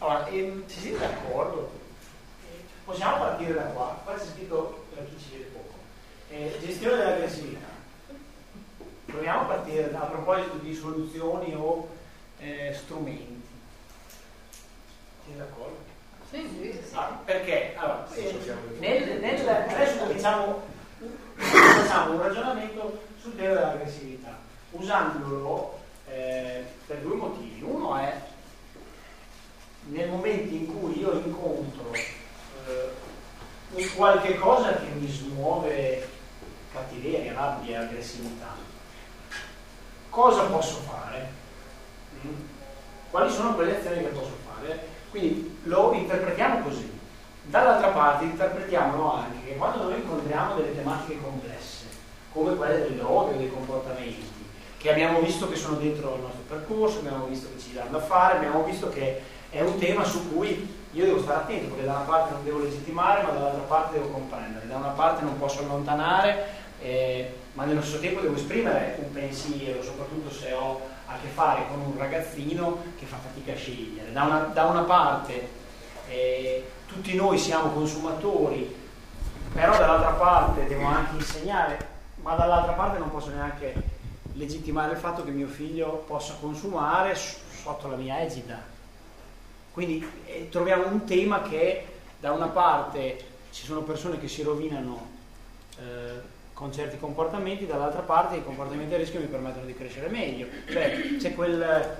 Allora, se siete d'accordo, possiamo partire da qua. Qua c'è scritto, per chi ci vede poco, gestione dell'aggressività. Proviamo a partire a proposito di soluzioni o strumenti. Siete d'accordo? Sì. Perché? Allora, adesso facciamo un ragionamento sul tema dell'aggressività, usandolo per due motivi. Uno è nel momento in cui io incontro un qualche cosa che mi smuove cattiveria, rabbia, aggressività, cosa posso fare? Quali sono quelle azioni che posso fare? Quindi lo interpretiamo così. Dall'altra parte interpretiamolo anche che quando noi incontriamo delle tematiche complesse, come quelle delle droghe o dei comportamenti, che abbiamo visto che sono dentro il nostro percorso, abbiamo visto che ci danno da fare, abbiamo visto che è un tema su cui io devo stare attento, perché da una parte non devo legittimare, ma dall'altra parte devo comprendere, da una parte non posso allontanare, ma nello stesso tempo devo esprimere un pensiero, soprattutto se ho a che fare con un ragazzino che fa fatica a scegliere. Da una parte tutti noi siamo consumatori, però dall'altra parte devo anche insegnare, ma dall'altra parte non posso neanche legittimare il fatto che mio figlio possa consumare sotto la mia egida. Quindi troviamo un tema che da una parte ci sono persone che si rovinano con certi comportamenti, dall'altra parte i comportamenti a rischio mi permettono di crescere meglio. Cioè c'è quel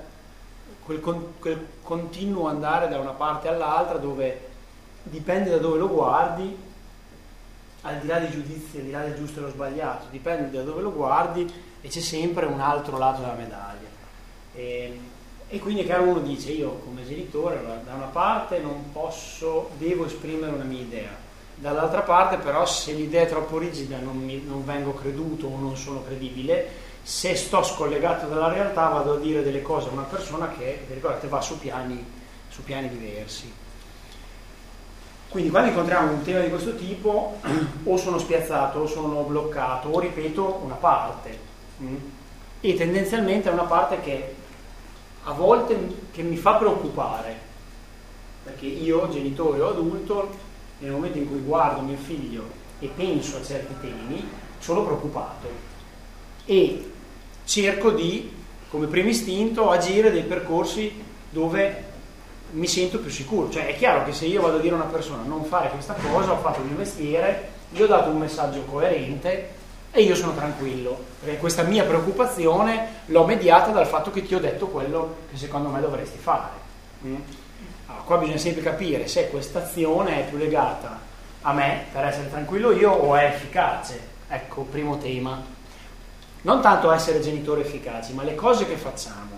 continuo andare da una parte all'altra dove dipende da dove lo guardi, al di là dei giudizi, al di là del giusto e lo sbagliato, dipende da dove lo guardi e c'è sempre un altro lato della medaglia. E quindi è chiaro, uno dice, io come genitore da una parte non posso, devo esprimere una mia idea, dall'altra parte però se l'idea è troppo rigida non vengo creduto o non sono credibile, se sto scollegato dalla realtà vado a dire delle cose a una persona che, ricordate, va su piani diversi. Quindi quando incontriamo un tema di questo tipo o sono spiazzato o sono bloccato o ripeto una parte e tendenzialmente è una parte che a volte che mi fa preoccupare, perché io, genitore o adulto, nel momento in cui guardo mio figlio e penso a certi temi, sono preoccupato e cerco di, come primo istinto, agire dei percorsi dove mi sento più sicuro. Cioè è chiaro che se io vado a dire a una persona non fare questa cosa, ho fatto il mio mestiere, gli ho dato un messaggio coerente e io sono tranquillo, perché questa mia preoccupazione l'ho mediata dal fatto che ti ho detto quello che secondo me dovresti fare. Allora, qua bisogna sempre capire se questa azione è più legata a me per essere tranquillo io o è efficace. Ecco, primo tema. Non tanto essere genitori efficaci, ma le cose che facciamo.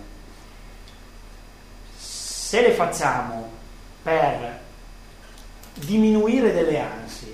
Se le facciamo per diminuire delle ansie,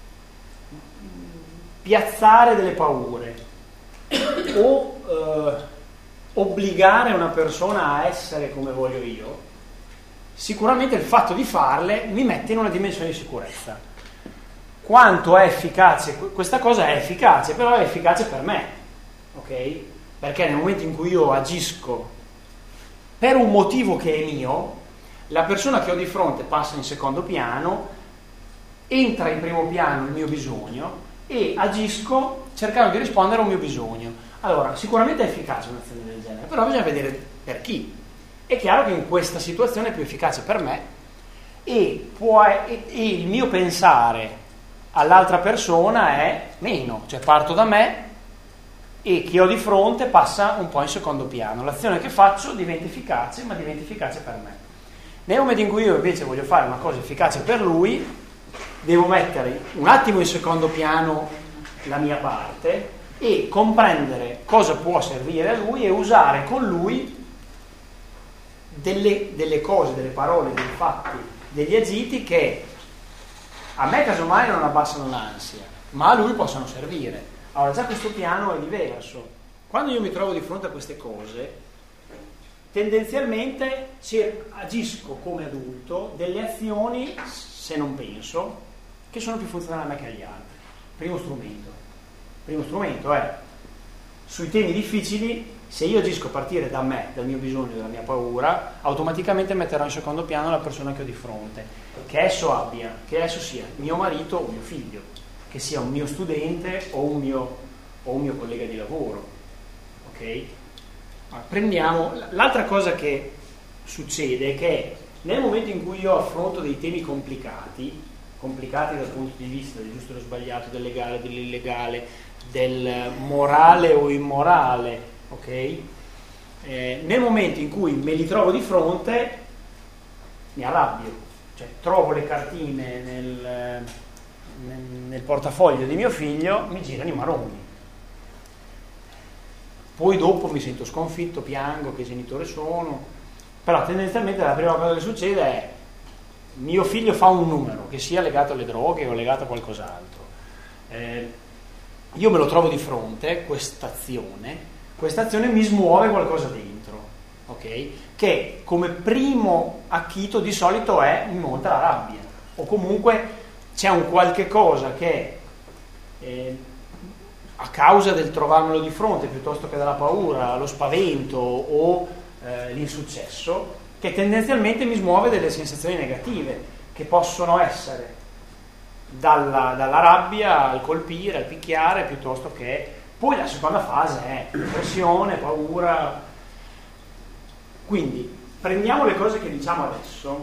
piazzare delle paure o obbligare una persona a essere come voglio io, sicuramente il fatto di farle mi mette in una dimensione di sicurezza. Quanto è efficace? Questa cosa è efficace, però è efficace per me, ok? Perché nel momento in cui io agisco per un motivo che è mio, la persona che ho di fronte passa in secondo piano, entra in primo piano il mio bisogno e agisco cercando di rispondere a un mio bisogno. Allora, sicuramente è efficace un'azione del genere, però bisogna vedere per chi. È chiaro che in questa situazione è più efficace per me e il mio pensare all'altra persona è meno, cioè parto da me e chi ho di fronte passa un po' in secondo piano. L'azione che faccio diventa efficace, ma diventa efficace per me. Nel momento in cui io invece voglio fare una cosa efficace per lui, devo mettere un attimo in secondo piano la mia parte e comprendere cosa può servire a lui e usare con lui delle cose, delle parole, dei fatti, degli agiti che a me casomai non abbassano l'ansia, ma a lui possono servire. Allora già questo piano è diverso. Quando io mi trovo di fronte a queste cose, tendenzialmente agisco come adulto delle azioni, se non penso, che sono più funzionali a me che agli altri. Primo strumento è sui temi difficili se io agisco a partire da me, dal mio bisogno, dalla mia paura, automaticamente metterò in secondo piano la persona che ho di fronte, che esso sia mio marito o mio figlio, che sia un mio studente o un mio collega di lavoro. Ok? Prendiamo l'altra cosa che succede, che nel momento in cui io affronto dei temi complicati dal punto di vista del giusto e dello sbagliato, del legale, dell'illegale, del morale o immorale, ok? Nel momento in cui me li trovo di fronte mi arrabbio, cioè trovo le cartine nel portafoglio di mio figlio, mi girano i maroni. Poi dopo mi sento sconfitto, piango, che genitore sono, però tendenzialmente la prima cosa che succede è mio figlio fa un numero, che sia legato alle droghe o legato a qualcos'altro. Io me lo trovo di fronte, quest'azione mi smuove qualcosa dentro, ok? Che come primo acchito di solito mi monta la rabbia, o comunque c'è un qualche cosa che a causa del trovarmelo di fronte piuttosto che dalla paura, lo spavento o l'insuccesso, che tendenzialmente mi smuove delle sensazioni negative, che possono essere dalla rabbia al colpire, al picchiare, piuttosto che poi la seconda fase è depressione, paura. Quindi prendiamo le cose che diciamo adesso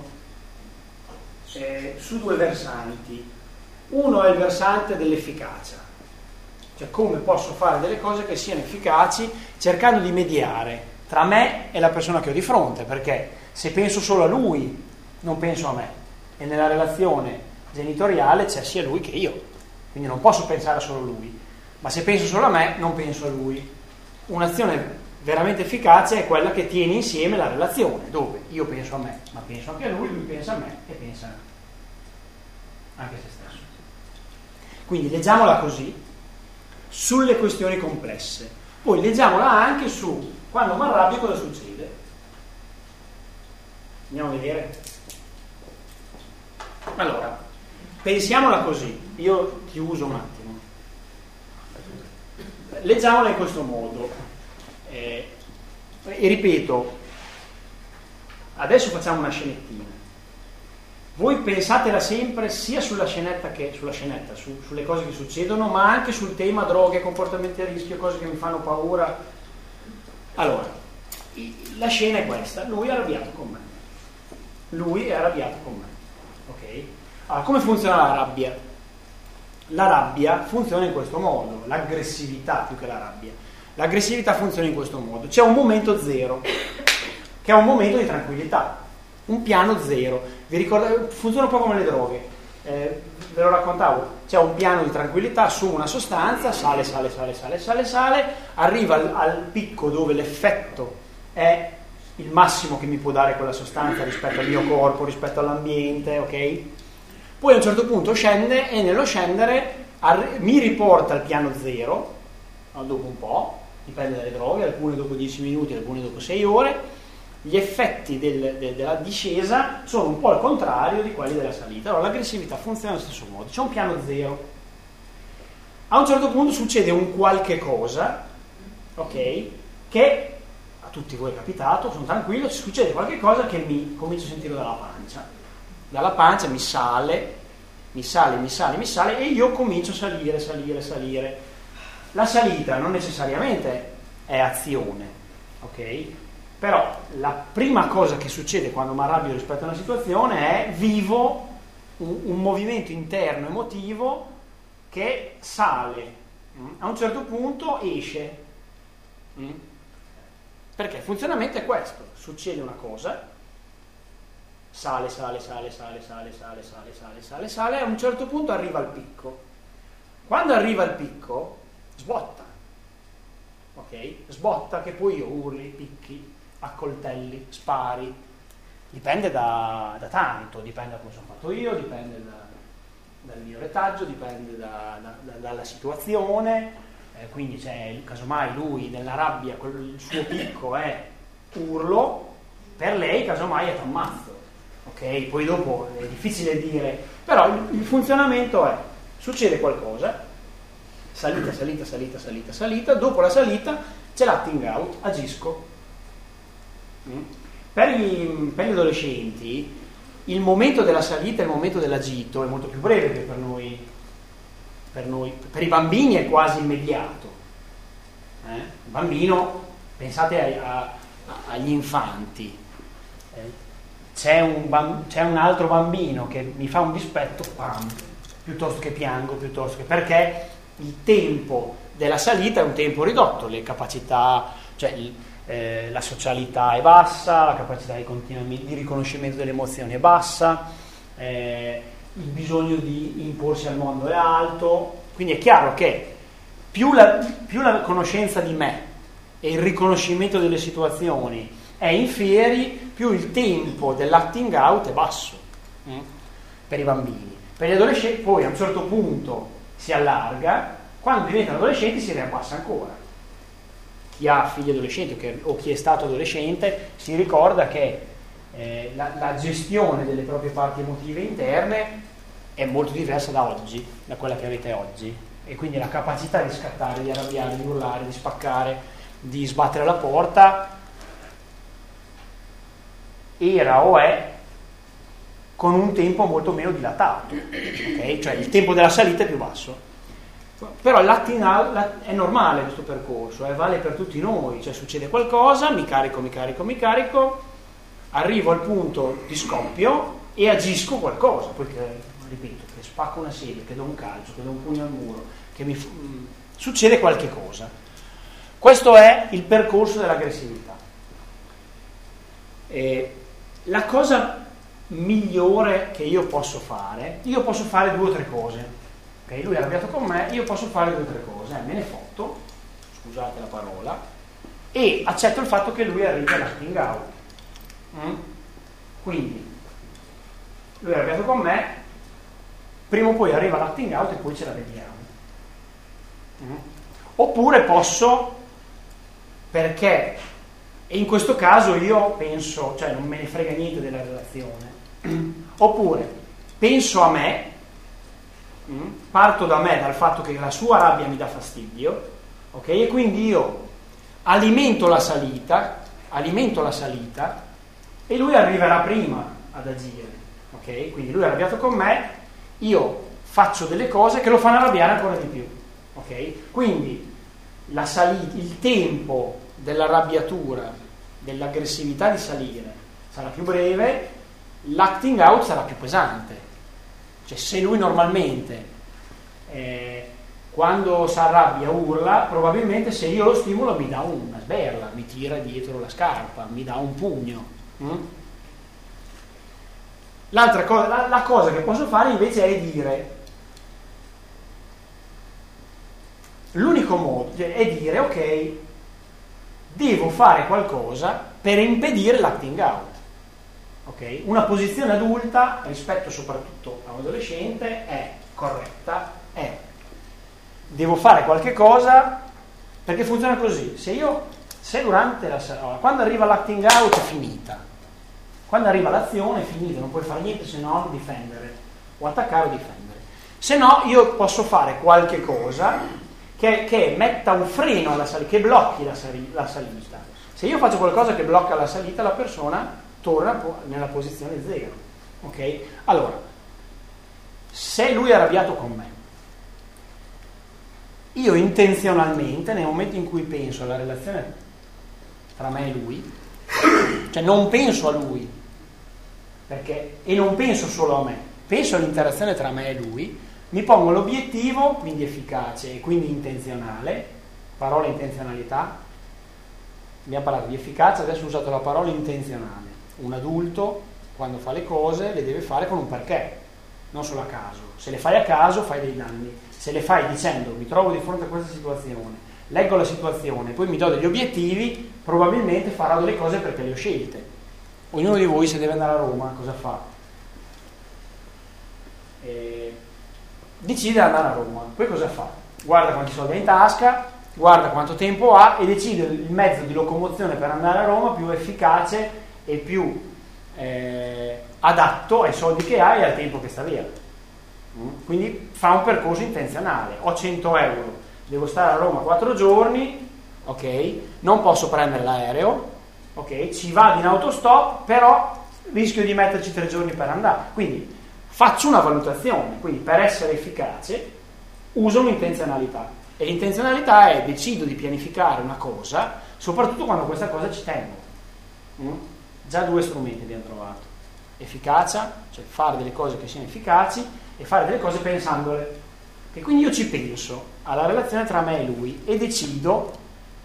su due versanti. Uno è il versante dell'efficacia, cioè come posso fare delle cose che siano efficaci cercando di mediare tra me e la persona che ho di fronte, perché se penso solo a lui non penso a me, e nella relazione genitoriale c'è sia lui che io, quindi non posso pensare solo a lui, ma se penso solo a me non penso a lui. Un'azione veramente efficace è quella che tiene insieme la relazione, dove io penso a me ma penso anche a lui pensa a me e pensa anche a se stesso. Quindi leggiamola così sulle questioni complesse, poi leggiamola anche su quando mi arrabbio cosa succede. Andiamo a vedere. Allora, pensiamola così, io ti uso un attimo. Leggiamola in questo modo. E ripeto, adesso facciamo una scenettina. Voi pensatela sempre sia sulla scenetta che sulle cose che succedono, ma anche sul tema droghe, comportamenti a rischio, cose che mi fanno paura. Allora, la scena è questa: lui è arrabbiato con me. Ok? Allora, come funziona la rabbia? La rabbia funziona in questo modo, l'aggressività più che la rabbia. L'aggressività funziona in questo modo: c'è un momento zero, che è un momento di tranquillità, un piano zero. Vi ricordate? Funziona un po' come le droghe. Ve lo raccontavo: c'è un piano di tranquillità, assumo una sostanza, sale, arriva al picco dove l'effetto è il massimo che mi può dare quella sostanza rispetto al mio corpo, rispetto all'ambiente, ok? Poi a un certo punto scende, e nello scendere mi riporta al piano zero, dopo un po', dipende dalle droghe, alcune dopo 10 minuti, alcune dopo 6 ore. Gli effetti della discesa sono un po' al contrario di quelli della salita. Allora l'aggressività funziona allo stesso modo, c'è un piano zero. A un certo punto succede un qualche cosa, ok, che a tutti voi è capitato, sono tranquillo, succede qualche cosa che mi comincio a sentire dalla pancia mi sale, e io comincio a salire. La salita non necessariamente è azione, ok? Però la prima cosa che succede quando mi arrabbio rispetto a una situazione è vivo un movimento interno emotivo che sale, a un certo punto esce, perché il funzionamento è questo: succede una cosa, sale, e a un certo punto arriva al picco. Quando arriva al picco sbotta, ok? Sbotta che poi io urli, picchi, accoltelli, spari, dipende da tanto, dipende da come sono fatto io, dipende dal mio retaggio, dipende dalla situazione, quindi c'è, casomai lui nella rabbia il suo picco è urlo, per lei casomai è t'ammazzo, ok? Poi dopo è difficile dire, però il funzionamento è: succede qualcosa, salita, dopo la salita c'è l'acting out, agisco. Per gli adolescenti il momento della salita e il momento dell'agito è molto più breve che per noi. Per i bambini è quasi immediato. Il bambino, pensate agli infanti, c'è un altro bambino che mi fa un dispetto, pam, piuttosto che piango, perché il tempo della salita è un tempo ridotto, le capacità, cioè la socialità è bassa, la capacità di riconoscimento delle emozioni è bassa, il bisogno di imporsi al mondo è alto, quindi è chiaro che più la conoscenza di me e il riconoscimento delle situazioni è inferi, più il tempo dell'acting out è basso per i bambini. Per gli adolescenti poi a un certo punto si allarga, quando diventano adolescenti si riabbassa ancora. Chi ha figli adolescenti o chi è stato adolescente si ricorda che la gestione delle proprie parti emotive interne è molto diversa da oggi, da quella che avete oggi, e quindi la capacità di scattare, di arrabbiare, di urlare, di spaccare, di sbattere la porta era o è con un tempo molto meno dilatato, okay? Cioè il tempo della salita è più basso. Però è normale questo percorso, vale per tutti noi, cioè succede qualcosa, mi carico, arrivo al punto di scoppio e agisco qualcosa, poi ripeto, che spacco una sedia, che do un calcio, che do un pugno al muro, che succede qualche cosa. Questo è il percorso dell'aggressività. La cosa migliore che io posso fare 2 o 3 cose. Okay, lui è arrabbiato con me, io posso fare 2 o 3 cose, me ne fotto, scusate la parola, e accetto il fatto che lui arrivi all'acting out. Quindi lui è arrabbiato con me, prima o poi arriva l'acting out e poi ce la vediamo. Oppure posso, perché, e in questo caso io penso, cioè non me ne frega niente della relazione, oppure penso a me, parto da me, dal fatto che la sua rabbia mi dà fastidio, ok? E quindi io alimento la salita e lui arriverà prima ad agire, ok? Quindi lui è arrabbiato con me, io faccio delle cose che lo fanno arrabbiare ancora di più, ok? Quindi il tempo dell'arrabbiatura, dell'aggressività di salire sarà più breve, l'acting out sarà più pesante. Cioè se lui normalmente quando si arrabbia urla, probabilmente se io lo stimolo mi dà una sberla, mi tira dietro la scarpa, mi dà un pugno. L'altra cosa, la cosa che posso fare invece è dire, l'unico modo è dire ok, devo fare qualcosa per impedire l'acting out. Okay? Una posizione adulta rispetto soprattutto a un adolescente è corretta, devo fare qualche cosa, perché funziona così: se durante quando arriva l'acting out è finita, quando arriva l'azione è finita, non puoi fare niente se non difendere o attaccare o difendere, se no io posso fare qualche cosa che metta un freno alla salita, che blocchi la salita. Se io faccio qualcosa che blocca la salita, la persona torna nella posizione 0, ok? Allora, se lui è arrabbiato con me, io intenzionalmente, nel momento in cui penso alla relazione tra me e lui, cioè non penso a lui, e non penso solo a me, penso all'interazione tra me e lui, mi pongo l'obiettivo, quindi efficace e quindi intenzionale, parola intenzionalità, abbiamo parlato di efficacia, adesso ho usato la parola intenzionale. Un adulto, quando fa le cose, le deve fare con un perché, non solo a caso. Se le fai a caso, fai dei danni. Se le fai dicendo, mi trovo di fronte a questa situazione, leggo la situazione, poi mi do degli obiettivi, probabilmente farò delle cose perché le ho scelte. Ognuno di voi, se deve andare a Roma, cosa fa? Decide di andare a Roma. Poi cosa fa? Guarda quanti soldi ha in tasca, guarda quanto tempo ha e decide il mezzo di locomozione per andare a Roma più efficace e più adatto ai soldi che ha e al tempo che sta via. Quindi fa un percorso intenzionale. Ho 100 euro, devo stare a Roma 4 giorni, ok? Non posso prendere l'aereo, ok? Ci vado in autostop, però rischio di metterci 3 giorni per andare. Quindi faccio una valutazione, quindi per essere efficace uso un'intenzionalità. E l'intenzionalità è decido di pianificare una cosa, soprattutto quando questa cosa ci tengo. Già 2 strumenti abbiamo trovato: efficacia, cioè fare delle cose che siano efficaci, e fare delle cose pensandole. E quindi io ci penso alla relazione tra me e lui e decido,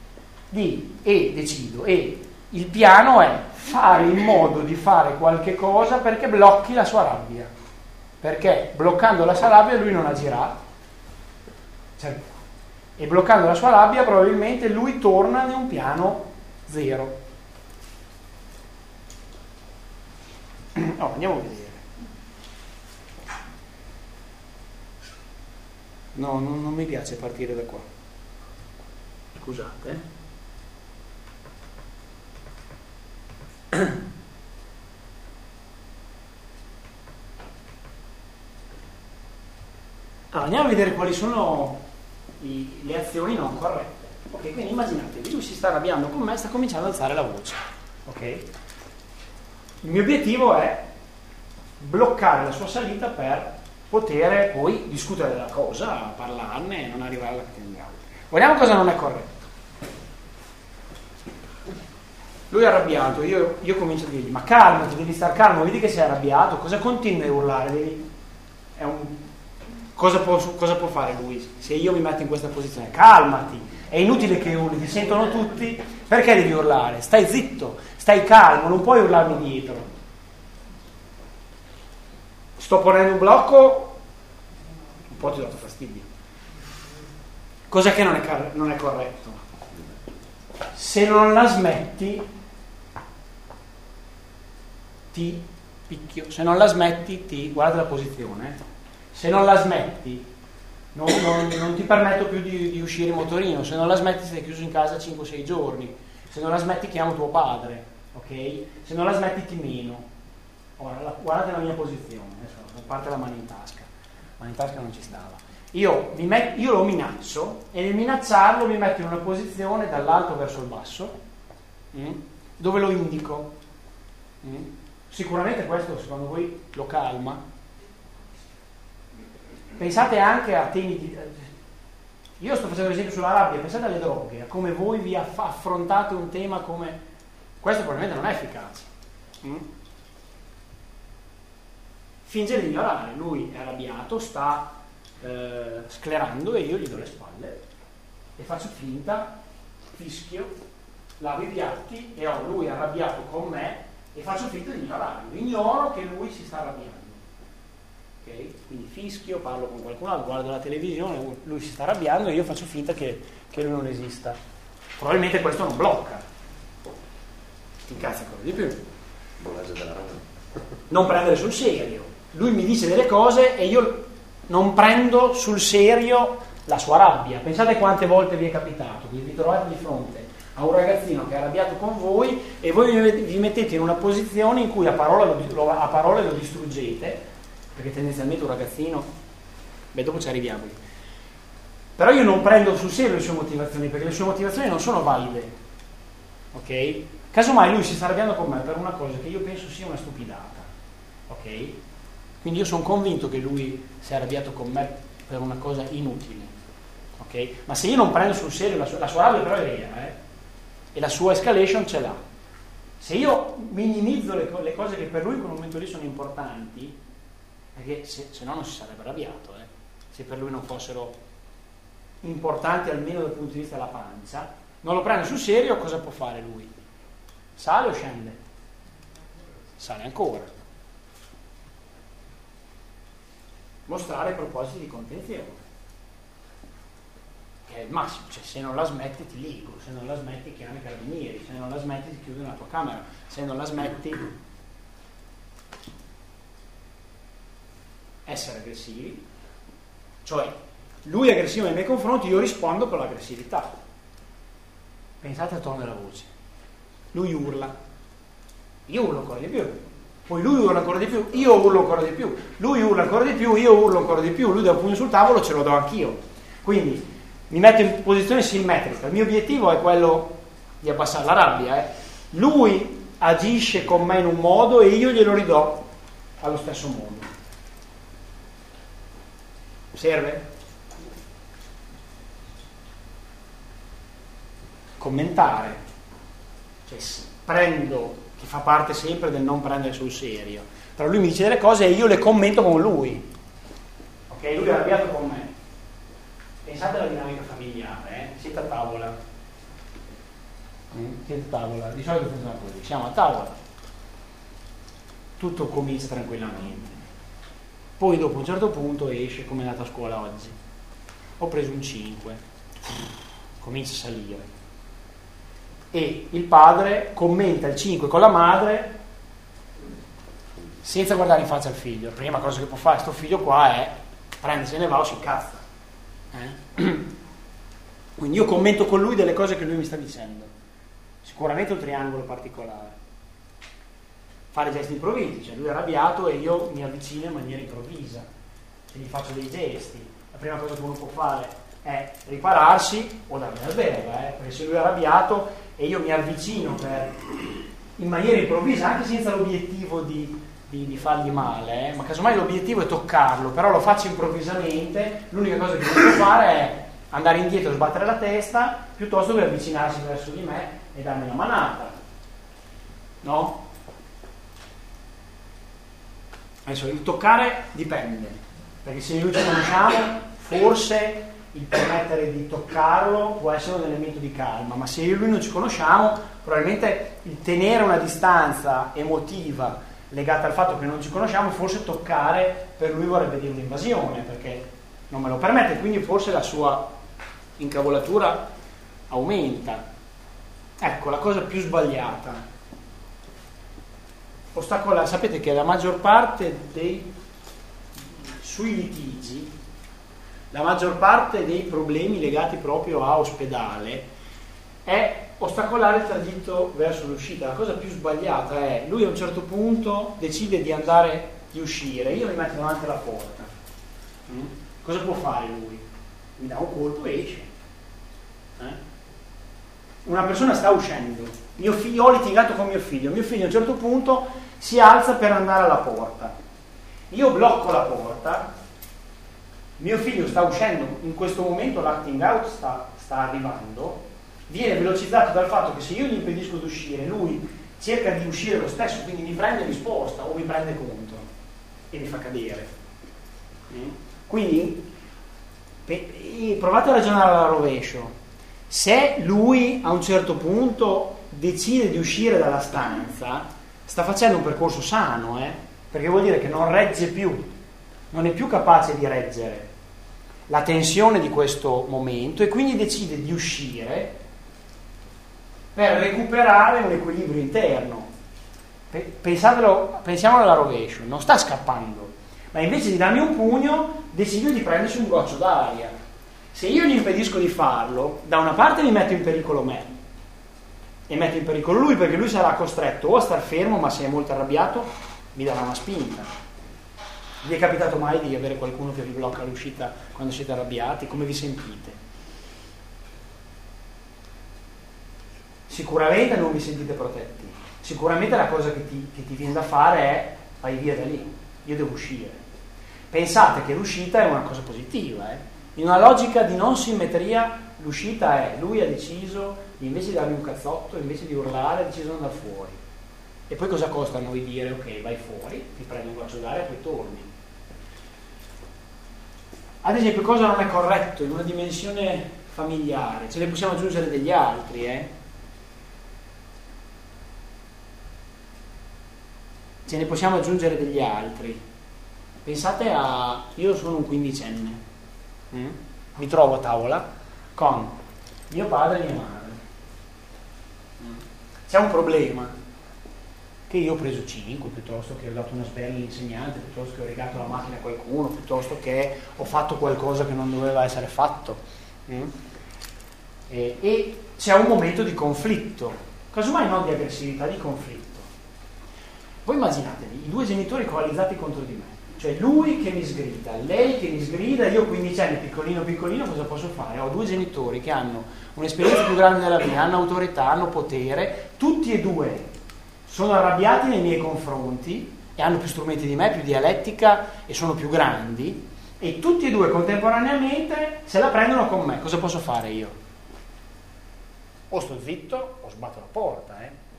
e il piano è fare in modo di fare qualche cosa perché blocchi la sua rabbia, perché bloccando la sua rabbia lui non agirà, cioè, e bloccando la sua rabbia probabilmente lui torna in un piano 0. Andiamo a vedere. No, non mi piace partire da qua. Scusate. Allora, andiamo a vedere quali sono le azioni non corrette. Ok, quindi immaginatevi, lui si sta arrabbiando con me, sta cominciando ad alzare la voce. Ok? Il mio obiettivo è bloccare la sua salita per poter poi discutere della cosa, parlarne e non arrivare alla catena di auto. Guardiamo cosa non è corretto. Lui è arrabbiato, io comincio a dirgli: ma calmati, devi star calmo, vedi che sei arrabbiato, cosa continui a urlare? Cosa può fare lui se io mi metto in questa posizione? Calmati, è inutile che urli, ti sentono tutti, perché devi urlare? Stai zitto, stai calmo, non puoi urlarmi dietro. Sto ponendo un blocco, un po' ti ho dato fastidio. Cos'è che non è corretto? Se non la smetti ti picchio, se non la smetti guarda la posizione, se non la smetti non ti permetto più di uscire in motorino, se non la smetti stai chiuso in casa 5-6 giorni, se non la smetti chiamo tuo padre, ok? Se non la smetti ti meno. Ora, guardate la mia posizione, adesso a parte la mano in tasca non ci stava. Io lo minaccio, e nel minacciarlo mi metto in una posizione dall'alto verso il basso, dove lo indico. Sicuramente questo secondo voi lo calma. Pensate anche a temi di... Io sto facendo l'esempio sulla rabbia, pensate alle droghe, a come voi vi affrontate un tema come... Questo probabilmente non è efficace. Finge di ignorare, lui è arrabbiato, sta sclerando e io gli do le spalle e faccio finta, fischio, lavo i piatti e ho lui arrabbiato con me e faccio finta di ignorarlo, ignoro che lui si sta arrabbiando. Okay? Quindi fischio, parlo con qualcun altro, guardo la televisione, lui si sta arrabbiando e io faccio finta che lui non esista. Probabilmente questo non blocca. Ti incazzi ancora di più. Non prendere sul serio. Lui mi dice delle cose e io non prendo sul serio la sua rabbia. Pensate quante volte vi è capitato che vi trovate di fronte a un ragazzino che è arrabbiato con voi e voi vi mettete in una posizione in cui a parole lo distruggete, perché tendenzialmente un ragazzino, dopo ci arriviamo. Però io non prendo sul serio le sue motivazioni, perché le sue motivazioni non sono valide. Ok? Casomai lui si sta arrabbiando con me per una cosa che io penso sia una stupidata. Ok? Quindi io sono convinto che lui si è arrabbiato con me per una cosa inutile, ok? Ma se io non prendo sul serio la sua rabbia però è vera, e la sua escalation ce l'ha. Se io minimizzo le cose che per lui in quel momento lì sono importanti, perché se no non si sarebbe arrabbiato, se per lui non fossero importanti almeno dal punto di vista della pancia, non lo prendo sul serio, cosa può fare lui? Sale o scende? Sale ancora. Mostrare propositi di contenzione, che è il massimo, cioè se non la smetti ti ligo, se non la smetti chiami i carabinieri, se non la smetti ti chiudo nella tua camera, se non la smetti. Essere aggressivi, cioè lui è aggressivo nei miei confronti, io rispondo con l'aggressività. Pensate al tono della voce, lui urla, io urlo ancora di più. Poi lui urla ancora di più, io urlo ancora di più, lui urla ancora di più, io urlo ancora di più, lui dà un pugno sul tavolo, ce lo do anch'io. Quindi mi metto in posizione simmetrica, il mio obiettivo è quello di abbassare la rabbia, lui agisce con me in un modo e io glielo ridò allo stesso modo. Serve? Commentare, cioè prendo, che fa parte sempre del non prendere sul serio, però lui mi dice delle cose e io le commento con lui, ok? Lui è arrabbiato con me. Pensate alla dinamica familiare, siete a tavola, di solito funziona così, siamo a tavola, tutto comincia tranquillamente, poi dopo un certo punto esce: come è andata a scuola oggi? Ho preso un 5, comincia a salire, e il padre commenta il 5 con la madre senza guardare in faccia al figlio. La prima cosa che può fare sto figlio qua è prendersene, va o si incazza. Quindi io commento con lui delle cose che lui mi sta dicendo, sicuramente un triangolo particolare, fare gesti improvvisi, cioè lui è arrabbiato e io mi avvicino in maniera improvvisa e gli faccio dei gesti. La prima cosa che uno può fare è ripararsi o darmi una sberla, perché se lui è arrabbiato e io mi avvicino in maniera improvvisa, anche senza l'obiettivo di fargli male, ma casomai l'obiettivo è toccarlo, però lo faccio improvvisamente, l'unica cosa che devo fare è andare indietro, sbattere la testa, piuttosto che avvicinarsi verso di me e darmi una manata, no? Adesso il toccare dipende, perché se noi ci conosciamo forse il permettere di toccarlo può essere un elemento di calma, ma se io e lui non ci conosciamo, probabilmente il tenere una distanza emotiva legata al fatto che non ci conosciamo, forse toccare per lui vorrebbe dire un'invasione, perché non me lo permette, quindi forse la sua incavolatura aumenta. Ecco, la cosa più sbagliata, sapete che la maggior parte sui litigi, la maggior parte dei problemi legati proprio a ospedale è ostacolare il tragitto verso l'uscita. La cosa più sbagliata è: lui a un certo punto decide di uscire, io mi metto davanti alla porta. Cosa può fare lui? Mi dà un colpo e esce. Una persona sta uscendo, ho litigato con mio figlio a un certo punto si alza per andare alla porta, io blocco la porta, mio figlio sta uscendo, in questo momento l'acting out sta arrivando, viene velocizzato dal fatto che se io gli impedisco di uscire, lui cerca di uscire lo stesso, quindi mi prende risposta o mi prende contro e mi fa cadere. Quindi provate a ragionare alla rovescio. Se lui a un certo punto decide di uscire dalla stanza, sta facendo un percorso sano, perché vuol dire che non regge più, non è più capace di reggere la tensione di questo momento e quindi decide di uscire per recuperare un equilibrio interno. Pensiamolo alla rovescio, non sta scappando, ma invece di darmi un pugno decide di prendersi un goccio d'aria. Se io gli impedisco di farlo, da una parte mi metto in pericolo me e metto in pericolo lui, perché lui sarà costretto o a star fermo, ma se è molto arrabbiato mi darà una spinta. Vi è capitato mai di avere qualcuno che vi blocca l'uscita quando siete arrabbiati? Come vi sentite? Sicuramente non vi sentite protetti, sicuramente la cosa che ti viene da fare è: vai via da lì, io devo uscire. Pensate che l'uscita è una cosa positiva, In una logica di non simmetria, l'uscita è: lui ha deciso, invece di darmi un cazzotto, invece di urlare, ha deciso di andare fuori. E poi cosa costa a noi dire: ok, vai fuori, ti prendi un goccio d'aria e poi torni? Ad esempio, cosa non è corretto in una dimensione familiare? Ce ne possiamo aggiungere degli altri, Ce ne possiamo aggiungere degli altri. Pensate io sono un quindicenne, mi trovo a tavola con mio padre e mia madre. C'è un problema, che io ho preso 5, piuttosto che ho dato una sberla all'insegnante, piuttosto che ho regato la macchina a qualcuno, piuttosto che ho fatto qualcosa che non doveva essere fatto. E c'è un momento di conflitto, casomai non di aggressività, di conflitto. Voi immaginatevi i due genitori coalizzati contro di me. Cioè lui che mi sgrida, lei che mi sgrida, io 15 anni piccolino piccolino cosa posso fare? Ho due genitori che hanno un'esperienza più grande della mia, hanno autorità, hanno potere, tutti e due sono arrabbiati nei miei confronti e hanno più strumenti di me, più dialettica e sono più grandi, e tutti e due contemporaneamente se la prendono con me. Cosa posso fare io? O sto zitto o sbatto la porta,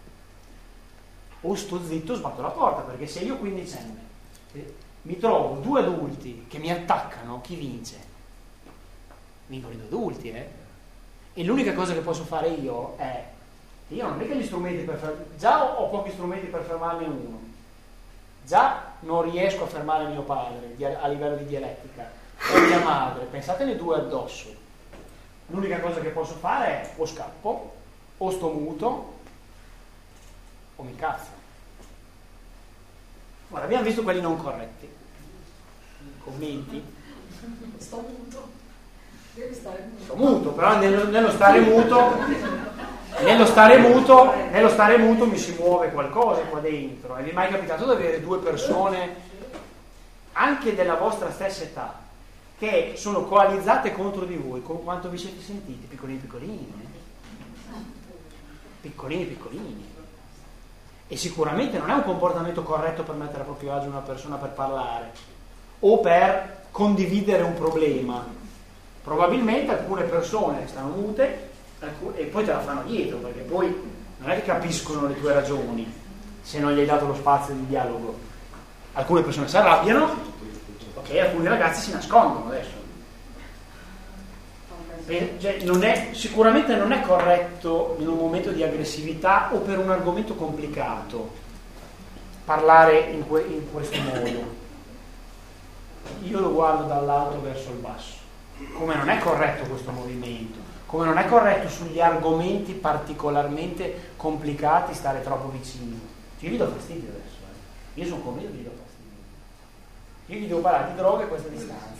o sto zitto o sbatto la porta, perché se io quindicenne mi trovo due adulti che mi attaccano, chi vince? Vincono i due adulti, e l'unica cosa che posso fare io è, io non è che gli strumenti già ho pochi strumenti per fermarne uno, già non riesco a fermare mio padre a livello di dialettica, o mia madre, pensatene due addosso. L'unica cosa che posso fare è o scappo, o sto muto, o mi incazzo. Ora, abbiamo visto quelli non corretti. Commenti? Sto muto. Devi stare muto. Sto muto, però nello stare muto mi si muove qualcosa qua dentro. E vi è mai capitato di avere due persone, anche della vostra stessa età, che sono coalizzate contro di voi? Con quanto vi siete sentiti? Piccolini piccolini. E sicuramente non è un comportamento corretto per mettere a proprio agio una persona per parlare o per condividere un problema. Probabilmente alcune persone stanno mute e poi te la fanno dietro, perché poi non è che capiscono le tue ragioni se non gli hai dato lo spazio di dialogo. Alcune persone si arrabbiano, ok, alcuni ragazzi si nascondono adesso. Cioè, sicuramente non è corretto in un momento di aggressività o per un argomento complicato parlare in questo modo. Io lo guardo dall'alto verso il basso, come non è corretto questo movimento, come non è corretto sugli argomenti particolarmente complicati stare troppo vicino. Io gli do fastidio adesso, io sono convinto che gli do fastidio, io gli devo parlare di droghe a questa distanza.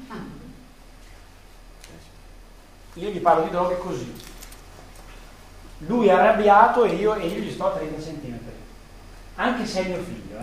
Io gli parlo di droghe così, lui è arrabbiato e io gli sto a 30 centimetri, anche se è mio figlio.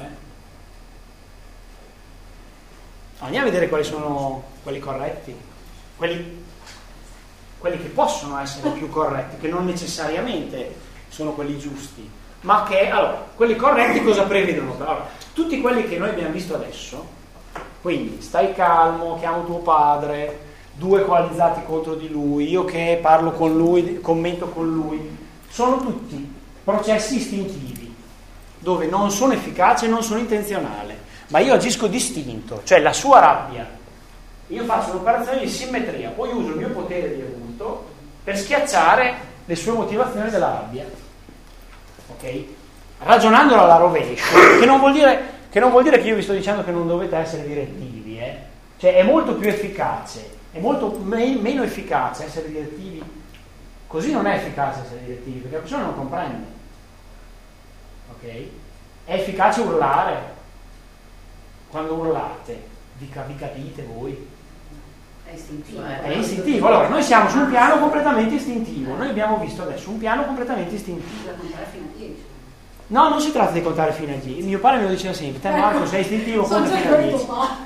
Andiamo a vedere quali sono quelli corretti, quelli che possono essere più corretti, che non necessariamente sono quelli giusti, ma che, allora, quelli corretti cosa prevedono? Allora, tutti quelli che noi abbiamo visto adesso, quindi stai calmo, chiamo tuo padre, due coalizzati contro di lui, io che parlo con lui, commento con lui, sono tutti processi istintivi dove non sono efficaci e non sono intenzionali, ma io agisco distinto, cioè la sua rabbia, io faccio un'operazione di simmetria, poi uso il mio potere di adulto per schiacciare le sue motivazioni della rabbia, ok? Ragionandola alla rovescio, che non vuol dire che io vi sto dicendo che non dovete essere direttivi, cioè è molto più efficace, è molto meno efficace essere direttivi, così non è efficace essere direttivi perché la persona non comprende, ok? È efficace urlare, quando urlate vi capite voi, è istintivo. È istintivo. Allora noi siamo su un piano completamente istintivo, noi abbiamo visto adesso un piano completamente istintivo. No, non si tratta di contare fino a 10. Mio padre me lo diceva sempre, te Marco sei istintivo, conta fino a 10.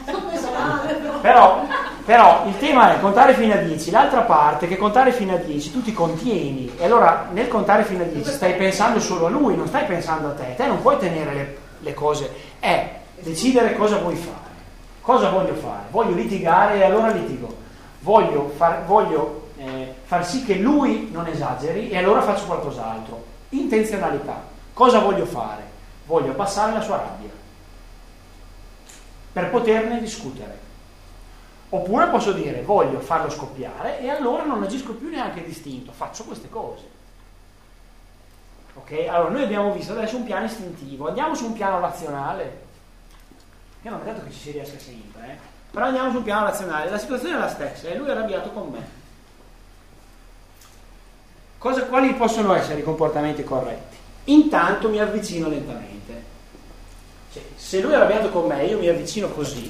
Però il tema è contare fino a 10, l'altra parte è che contare fino a 10 tu ti contieni, e allora nel contare fino a 10 stai pensando solo a lui, non stai pensando a te non puoi tenere le cose, è decidere cosa vuoi fare. Cosa voglio fare? Voglio litigare e allora litigo, voglio far sì che lui non esageri e allora faccio qualcos'altro. Intenzionalità. Cosa voglio fare? Voglio abbassare la sua rabbia per poterne discutere. Oppure posso dire voglio farlo scoppiare e allora non agisco più neanche distinto, faccio queste cose. Ok? Allora noi abbiamo visto adesso un piano istintivo, andiamo su un piano razionale. Io non ho detto che ci si riesca sempre, però andiamo su un piano razionale. La situazione è la stessa e lui è arrabbiato con me. Quali possono essere i comportamenti corretti? Intanto mi avvicino lentamente. Cioè, se lui è arrabbiato con me, io mi avvicino così.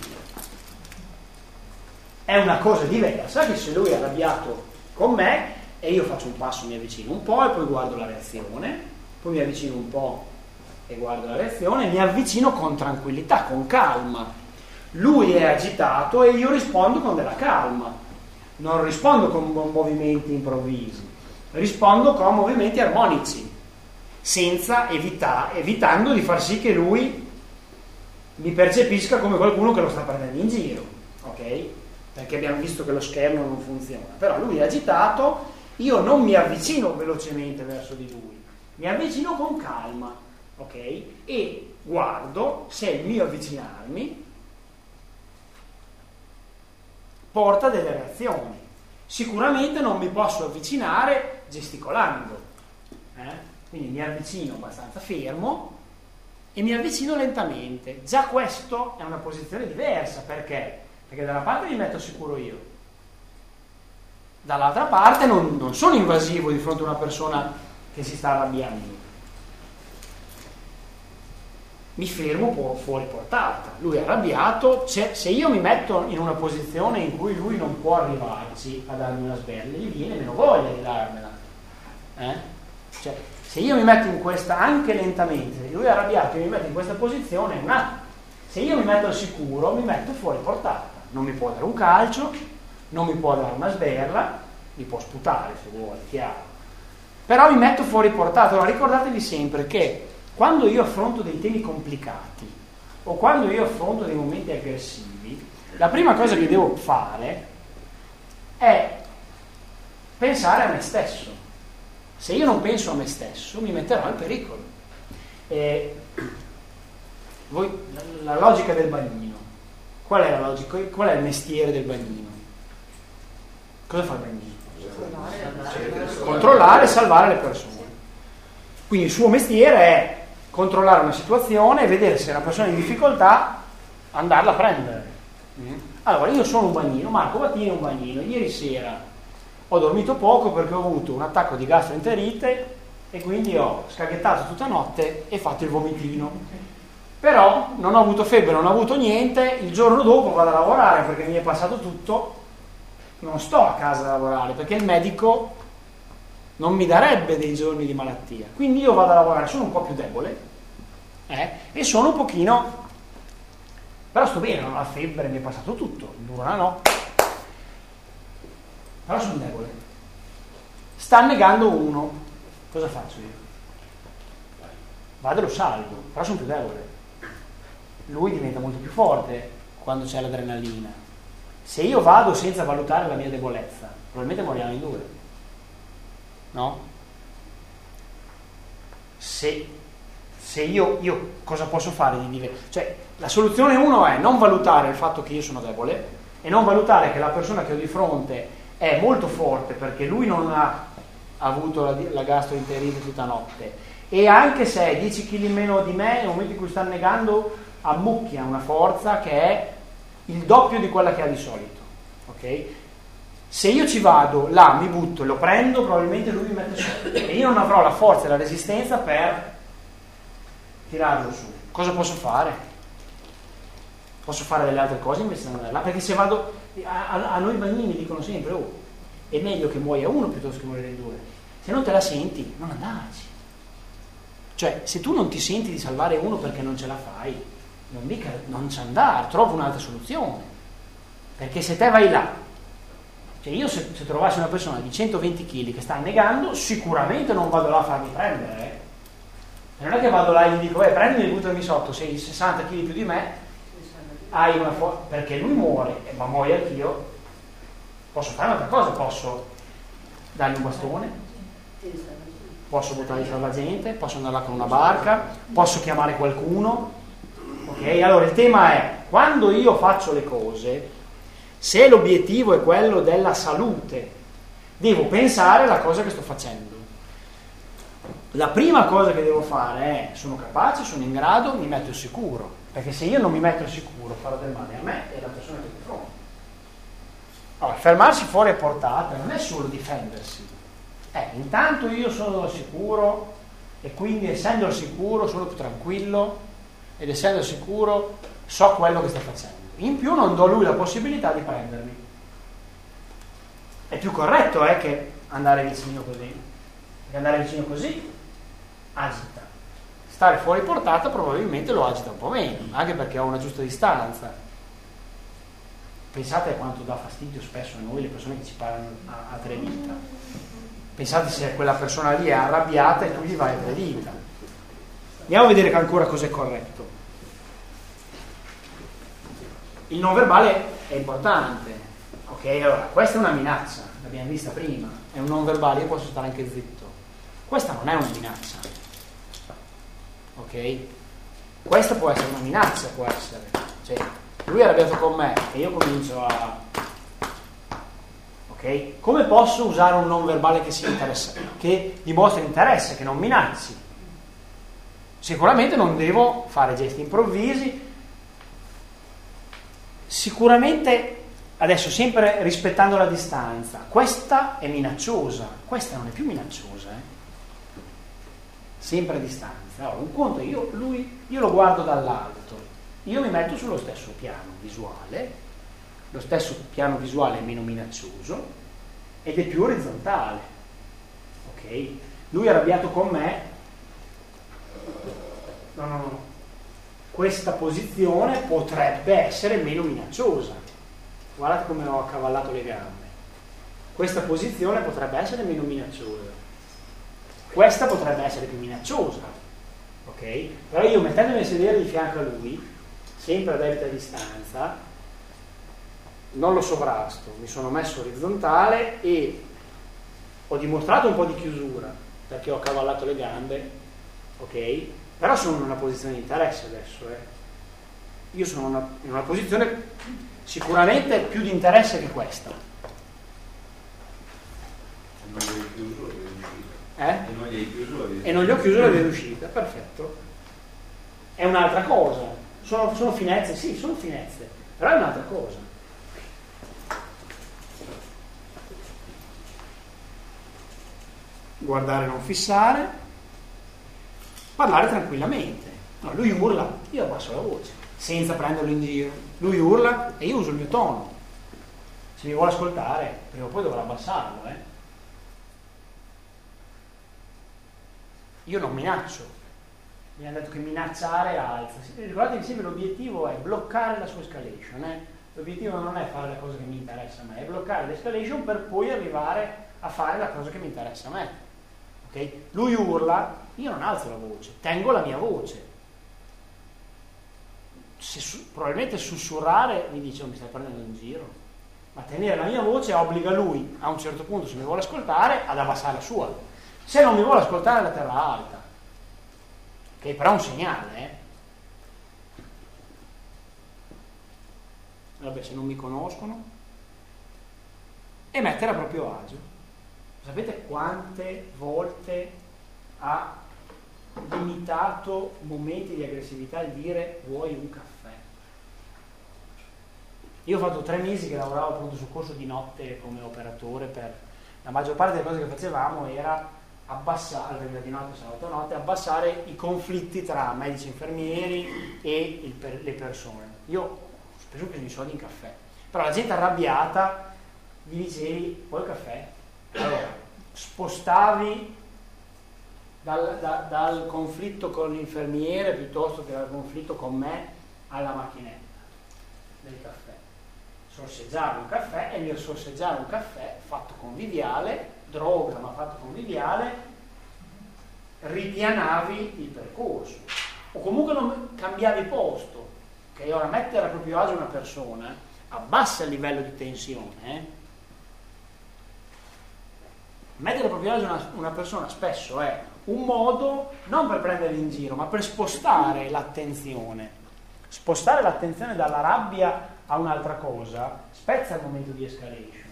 È una cosa diversa che se lui è arrabbiato con me e io faccio un passo, mi avvicino un po' e poi guardo la reazione, poi mi avvicino un po' e guardo la reazione, mi avvicino con tranquillità, con calma. Lui è agitato e io rispondo con della calma, non rispondo con movimenti improvvisi, rispondo con movimenti armonici, senza evitando di far sì che lui mi percepisca come qualcuno che lo sta prendendo in giro, ok? Perché abbiamo visto che lo schermo non funziona, però lui è agitato, io non mi avvicino velocemente verso di lui, mi avvicino con calma, ok? E guardo se il mio avvicinarmi porta delle reazioni. Sicuramente non mi posso avvicinare gesticolando, quindi mi avvicino abbastanza fermo e mi avvicino lentamente. Già questo è una posizione diversa, perché da una parte mi metto sicuro io, dall'altra parte non sono invasivo di fronte a una persona che si sta arrabbiando, mi fermo fuori portata. Lui è arrabbiato, se io mi metto in una posizione in cui lui non può arrivarci a darmi una sberla, gli viene meno voglia di darmela, cioè, se io mi metto in questa, anche lentamente, se lui è arrabbiato e mi metto in questa posizione, se io mi metto al sicuro, mi metto fuori portata. Non mi può dare un calcio, non mi può dare una sberla, mi può sputare se vuole, chiaro, però mi metto fuori portata. Allora ricordatevi sempre che quando io affronto dei temi complicati o quando io affronto dei momenti aggressivi, la prima cosa che devo fare è pensare a me stesso. Se io non penso a me stesso, mi metterò in pericolo. La logica del bagnino. Qual è la logica? Qual è il mestiere del bagnino? Cosa fa il bagnino? Controllare e salvare le persone. Quindi il suo mestiere è controllare una situazione e vedere se è una persona in difficoltà, andarla a prendere. Allora, io sono un bagnino, Marco Battini è un bagnino. Ieri sera ho dormito poco perché ho avuto un attacco di gastroenterite e quindi ho scaghettato tutta notte e fatto il vomitino. Però non ho avuto febbre, non ho avuto niente, il giorno dopo vado a lavorare perché mi è passato tutto, non sto a casa a lavorare perché il medico non mi darebbe dei giorni di malattia, quindi io vado a lavorare, sono un po' più debole e sono un pochino, però sto bene, non ho la febbre, mi è passato tutto, dura no, però sono debole. Sta negando uno, cosa faccio io? Vado e lo salvo, però sono più debole. Lui diventa molto più forte quando c'è l'adrenalina. Se io vado senza valutare la mia debolezza, probabilmente moriamo in due, no? Se io cosa posso fare di diverso? Cioè, la soluzione 1 è non valutare il fatto che io sono debole e non valutare che la persona che ho di fronte è molto forte perché lui non ha avuto la gastroenterite tutta notte, e anche se è 10 kg meno di me, nel momento in cui sta negando ammucchia una forza che è il doppio di quella che ha di solito, ok? Se io ci vado là, mi butto e lo prendo, probabilmente lui mi mette su e io non avrò la forza e la resistenza per tirarlo su. Cosa posso fare? Posso fare delle altre cose invece di andare là, perché se vado a noi bagnini dicono sempre è meglio che muoia uno piuttosto che morire in due. Se non te la senti, non andarci. Cioè, se tu non ti senti di salvare uno perché non ce la fai, non ci andare, trovo un'altra soluzione. Perché se te vai là, cioè io se trovassi una persona di 120 kg che sta negando, sicuramente non vado là a farmi prendere. Non è che vado là e gli dico prendimi e buttami sotto, sei 60 kg più di me, hai una perché lui muore, ma muoio anch'io. Posso fare un'altra cosa, posso dargli un bastone, posso buttargli tra la gente, posso andare là con una barca, posso chiamare qualcuno. Ok, allora il tema è, quando io faccio le cose, se l'obiettivo è quello della salute, devo pensare alla cosa che sto facendo. La prima cosa che devo fare è, sono capace, sono in grado, mi metto al sicuro, perché se io non mi metto al sicuro farò del male a me e alla persona che ho di fronte. Allora, fermarsi fuori a portata non è solo difendersi, intanto io sono al sicuro e quindi essendo al sicuro sono più tranquillo ed essendo al sicuro so quello che sta facendo. In più non do a lui la possibilità di prendermi. È più corretto che andare vicino così, perché andare vicino così agita. Stare fuori portata probabilmente lo agita un po' meno, anche perché ho una giusta distanza. Pensate a quanto dà fastidio spesso a noi le persone che ci parlano a tre dita. Pensate se quella persona lì è arrabbiata e tu gli vai a tre dita. Andiamo a vedere ancora cos'è corretto. Il non verbale è importante. Ok, allora, questa è una minaccia, l'abbiamo vista prima. È un non verbale, io posso stare anche zitto. Questa non è una minaccia. Ok? Questa può essere una minaccia, può essere. Cioè, lui è arrabbiato con me e io comincio a... Ok? Come posso usare un non verbale che sia interessa, che dimostri interesse, che non minacci? Sicuramente non devo fare gesti improvvisi. Sicuramente, adesso sempre rispettando la distanza, questa è minacciosa, questa non è più minacciosa, sempre a distanza. Allora, un conto, io lo guardo dall'alto, io mi metto sullo stesso piano visuale, lo stesso piano visuale è meno minaccioso ed è più orizzontale. Ok? Lui è arrabbiato con me, no. Questa posizione potrebbe essere meno minacciosa. Guardate come ho accavallato le gambe. Questa posizione potrebbe essere meno minacciosa. Questa potrebbe essere più minacciosa. Ok? Però io mettendomi a sedere di fianco a lui, sempre a debita distanza, non lo sovrasto, mi sono messo orizzontale e ho dimostrato un po' di chiusura perché ho accavallato le gambe, ok? Però sono in una posizione di interesse adesso, Io sono in una posizione sicuramente più di interesse che questa. Non gli hai chiuso la via d'uscita. E non gli ho chiuso la via d'uscita, perfetto. È un'altra cosa. Sono finezze, sì, sono finezze, però è un'altra cosa. Guardare, non fissare. Parlare tranquillamente. No, lui urla, io abbasso la voce, senza prenderlo in giro. Lui urla e io uso il mio tono. Se mi vuole ascoltare, prima o poi dovrà abbassarlo, Io non minaccio. Mi hanno detto che minacciare alza. Ricordate insieme, l'obiettivo è bloccare la sua escalation. L'obiettivo non è fare la cosa che mi interessa a me, è bloccare l'escalation per poi arrivare a fare la cosa che mi interessa a me. Okay? Lui urla, io non alzo la voce, tengo la mia voce. Probabilmente sussurrare mi dice: mi stai prendendo in giro, ma tenere la mia voce obbliga lui a un certo punto, se mi vuole ascoltare, ad abbassare la sua. Se non mi vuole ascoltare, la terrà alta. Ok, però è un segnale, Vabbè, se non mi conoscono, e mettere a proprio agio. Sapete quante volte ha limitato momenti di aggressività il dire vuoi un caffè? Io ho fatto 3 mesi che lavoravo appunto sul corso di notte come operatore. Per la maggior parte delle cose che facevamo era abbassare, di notte, sabato notte, abbassare i conflitti tra medici, infermieri e le persone. Io ho speso i soldi in caffè, però la gente arrabbiata gli dicevi vuoi il caffè? Allora, spostavi dal conflitto con l'infermiere piuttosto che dal conflitto con me alla macchinetta del caffè. Sorseggiare un caffè, e nel sorseggiare un caffè fatto conviviale, droga ma fatto conviviale, ripianavi il percorso o comunque non cambiavi posto. Ok, ora mettere a proprio agio una persona abbassa il livello di tensione, Mettere a proprio agio una persona spesso è un modo non per prenderli in giro, ma per spostare l'attenzione. Spostare l'attenzione dalla rabbia a un'altra cosa spezza il momento di escalation.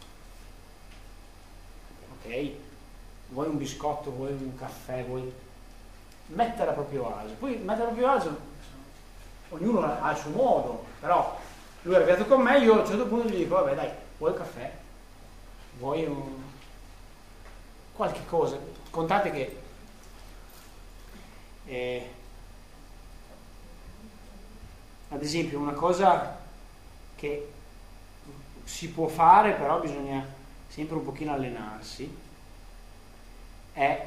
Ok? Vuoi un biscotto, vuoi un caffè, vuoi mettere a proprio agio. Poi mettere a proprio agio, ognuno ha il suo modo, però lui è arrabbiato con me, io a un certo punto gli dico vabbè dai, vuoi il caffè? Vuoi qualche cosa? Contate che ad esempio una cosa che si può fare, però bisogna sempre un pochino allenarsi, è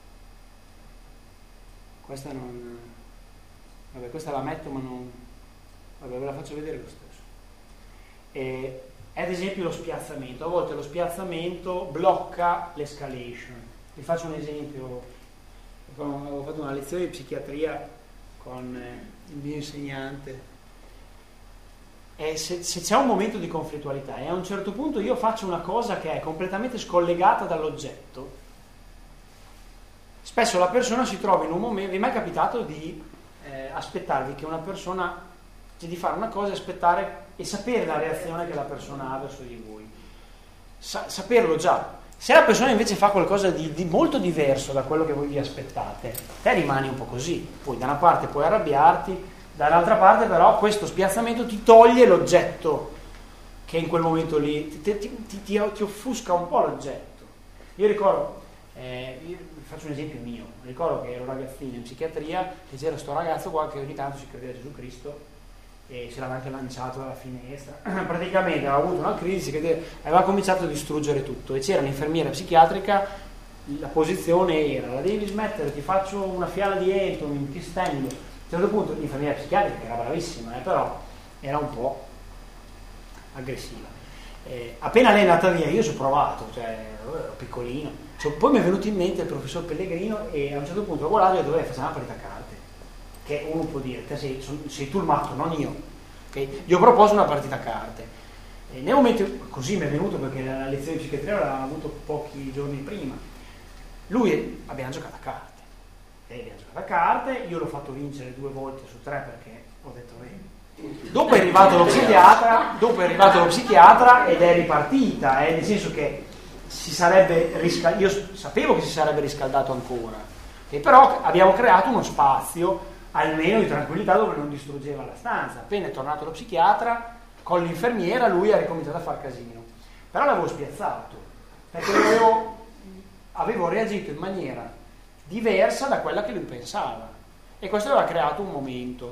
questa questa la metto ma non, vabbè, ve la faccio vedere lo stesso, è ad esempio lo spiazzamento. A volte lo spiazzamento blocca l'escalation. Vi faccio un esempio: avevo fatto una lezione di psichiatria con il mio insegnante. Se c'è un momento di conflittualità e a un certo punto io faccio una cosa che è completamente scollegata dall'oggetto, spesso la persona si trova in un momento. Vi è mai capitato di aspettarvi che una persona, cioè di fare una cosa e aspettare e sapere la reazione che la persona ha verso di voi, saperlo già? Se la persona invece fa qualcosa di molto diverso da quello che voi vi aspettate, te rimani un po' così. Poi da una parte puoi arrabbiarti, dall'altra parte però questo spiazzamento ti toglie l'oggetto che in quel momento lì ti offusca un po' l'oggetto. Io ricordo, io faccio un esempio mio, ricordo che ero ragazzino in psichiatria e c'era sto ragazzo qua che ogni tanto si credeva a Gesù Cristo e ce l'aveva anche lanciato dalla finestra. Praticamente aveva avuto una crisi che aveva cominciato a distruggere tutto e c'era un'infermiera psichiatrica, la posizione era: la devi smettere, ti faccio una fiala di Entomin, ti stendo. A un certo punto l'infermiera psichiatrica era bravissima, però era un po' aggressiva. Appena lei è andata via io ci ho provato, ero piccolino, poi mi è venuto in mente il professor Pellegrino e a un certo punto ho guardato e ho detto: facciamo una partita a carte, che uno può dire: te sei tu il matto, non io. Okay? Io proposo una partita a carte e nel momento, così mi è venuto perché la lezione di psichiatria l'aveva avuto pochi giorni prima, abbiamo giocato a carte. Abbiamo giocato a carte, io l'ho fatto vincere 2 volte su 3 perché ho detto bene. Dopo è arrivato lo psichiatra ed è ripartita, nel senso che io sapevo che si sarebbe riscaldato ancora, però abbiamo creato uno spazio almeno di tranquillità dove non distruggeva la stanza. Appena è tornato lo psichiatra con l'infermiera, lui ha ricominciato a far casino, però l'avevo spiazzato perché avevo reagito in maniera diversa da quella che lui pensava e questo aveva creato un momento.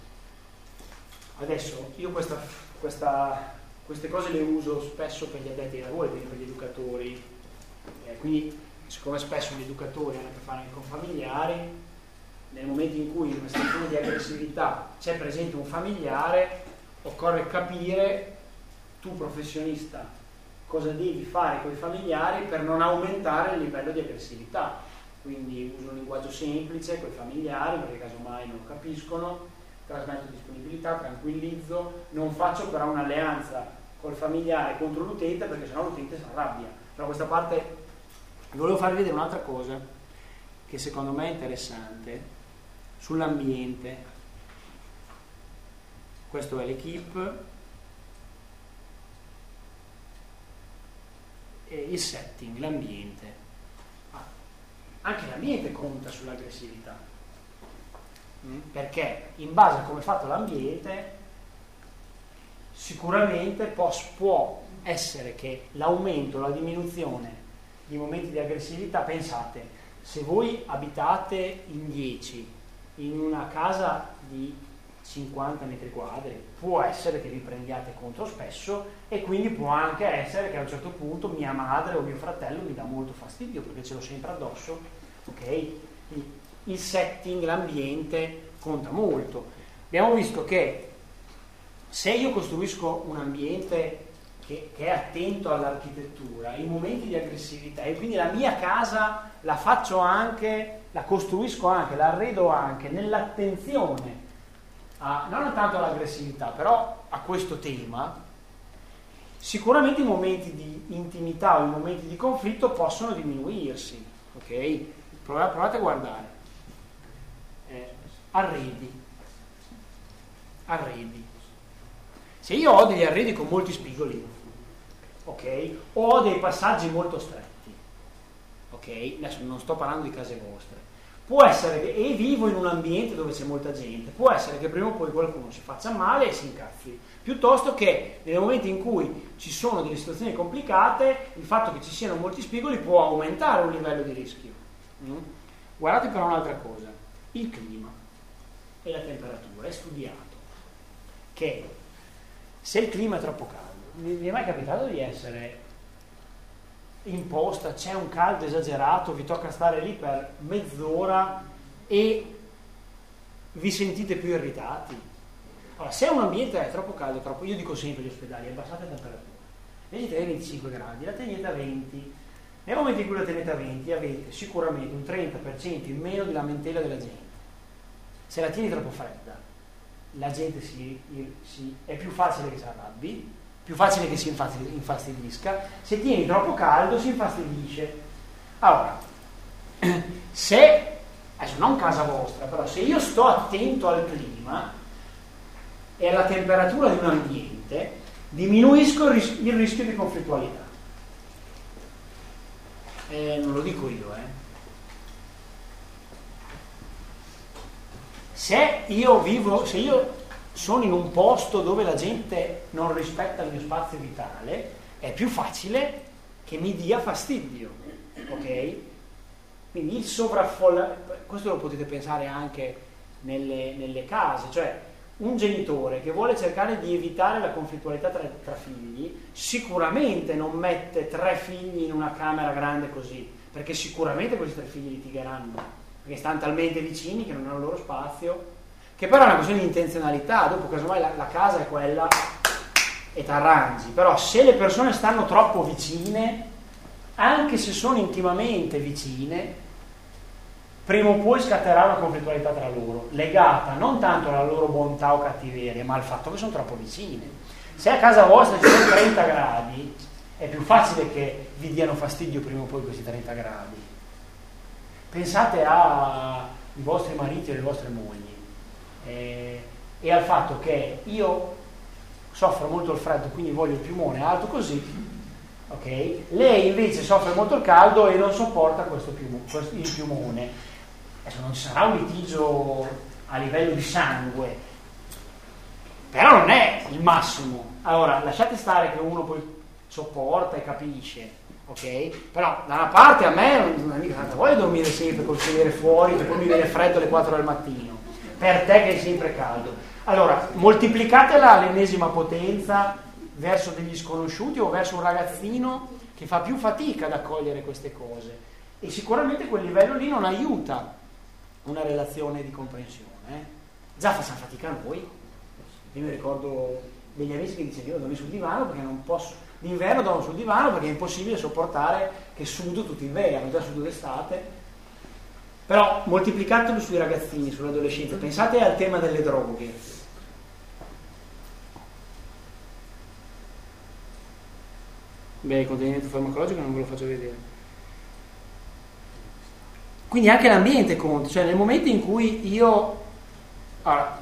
Adesso io queste cose le uso spesso per gli addetti ai lavori, quindi per gli educatori, quindi siccome spesso gli educatori hanno a che fare anche con familiari, nel momento in cui in una situazione di aggressività c'è presente un familiare, occorre capire, tu professionista, cosa devi fare con i familiari per non aumentare il livello di aggressività. Quindi uso un linguaggio semplice con i familiari perché casomai non lo capiscono, trasmetto disponibilità, tranquillizzo, non faccio però un'alleanza col familiare contro l'utente perché sennò l'utente si arrabbia. Però questa parte vi volevo farvi vedere un'altra cosa che secondo me è interessante sull'ambiente. Questo è l'equipe e il setting, l'ambiente. Anche l'ambiente conta sull'aggressività, perché in base a come è fatto l'ambiente sicuramente può essere che l'aumento, la diminuzione di momenti di aggressività, pensate, se voi abitate in 10 in una casa di 50 metri quadri, può essere che vi prendiate contro spesso e quindi può anche essere che a un certo punto mia madre o mio fratello mi dà molto fastidio perché ce l'ho sempre addosso, ok? Il setting, l'ambiente conta molto. Abbiamo visto che se io costruisco un ambiente che è attento all'architettura, in momenti di aggressività, e quindi la mia casa la faccio anche, la costruisco anche, la arredo anche nell'attenzione non tanto all'aggressività, però a questo tema, sicuramente i momenti di intimità o i momenti di conflitto possono diminuirsi, ok? Provate a guardare. Arredi. Se io ho degli arredi con molti spigoli, ok? O ho dei passaggi molto stretti, ok? Adesso non sto parlando di case vostre. Può essere che, e vivo in un ambiente dove c'è molta gente, può essere che prima o poi qualcuno si faccia male e si incazzi, piuttosto che nel momento in cui ci sono delle situazioni complicate, il fatto che ci siano molti spigoli può aumentare un livello di rischio. Guardate però un'altra cosa, il clima e la temperatura. È studiato che se il clima è troppo caldo, vi è mai capitato di essere in posta, c'è un caldo esagerato, vi tocca stare lì per mezz'ora e vi sentite più irritati? Allora, se un ambiente è troppo caldo, io dico sempre agli ospedali, abbassate la temperatura. Invece di 25 gradi, la tenete a 20. Nel momento in cui la tenete a 20 avete sicuramente un 30% in meno di lamentela della gente. Se la tieni troppo fredda, la gente è più facile che si arrabbi, più facile che si infastidisca. Se tieni troppo caldo si infastidisce. Allora, se, adesso non casa vostra, però se io sto attento al clima e alla temperatura di un ambiente, diminuisco il rischio di conflittualità. Non lo dico io, Se io sono in un posto dove la gente non rispetta il mio spazio vitale, è più facile che mi dia fastidio, ok? Quindi il sovraffollamento, questo lo potete pensare anche nelle case, cioè un genitore che vuole cercare di evitare la conflittualità tra figli sicuramente non mette 3 figli in una camera grande così, perché sicuramente questi 3 figli litigheranno, perché stanno talmente vicini che non hanno il loro spazio, che però è una questione di intenzionalità. Dopo casomai la casa è quella e t'arrangi, però se le persone stanno troppo vicine, anche se sono intimamente vicine, prima o poi scatterà una conflittualità tra loro, legata non tanto alla loro bontà o cattiveria, ma al fatto che sono troppo vicine. Se a casa vostra ci sono 30 gradi, è più facile che vi diano fastidio prima o poi questi 30 gradi. Pensate ai vostri mariti e alle vostre mogli e al fatto che io soffro molto il freddo, quindi voglio il piumone alto così, ok? Lei invece soffre molto il caldo e non sopporta il piumone. Adesso non ci sarà un litigio a livello di sangue, però non è il massimo. Allora lasciate stare che uno poi sopporta e capisce, ok? Però da una parte a me non è mica tanta voglia dormire sempre col sedere fuori, che poi mi viene freddo alle 4 del mattino, per te che è sempre caldo. Allora moltiplicatela all'ennesima potenza verso degli sconosciuti o verso un ragazzino che fa più fatica ad accogliere queste cose, e sicuramente quel livello lì non aiuta una relazione di comprensione. Già facciamo fatica noi. Io mi ricordo degli amici che dicevano: io dormo sul divano perché non posso, d'inverno dormo sul divano perché è impossibile sopportare che sudo tutto inverno, già sudo d'estate. Però moltiplicatelo sui ragazzini, sull'adolescenza. Pensate al tema delle droghe. Beh, il contenimento farmacologico non ve lo faccio vedere. Quindi anche l'ambiente conta, cioè nel momento in cui io... Allora,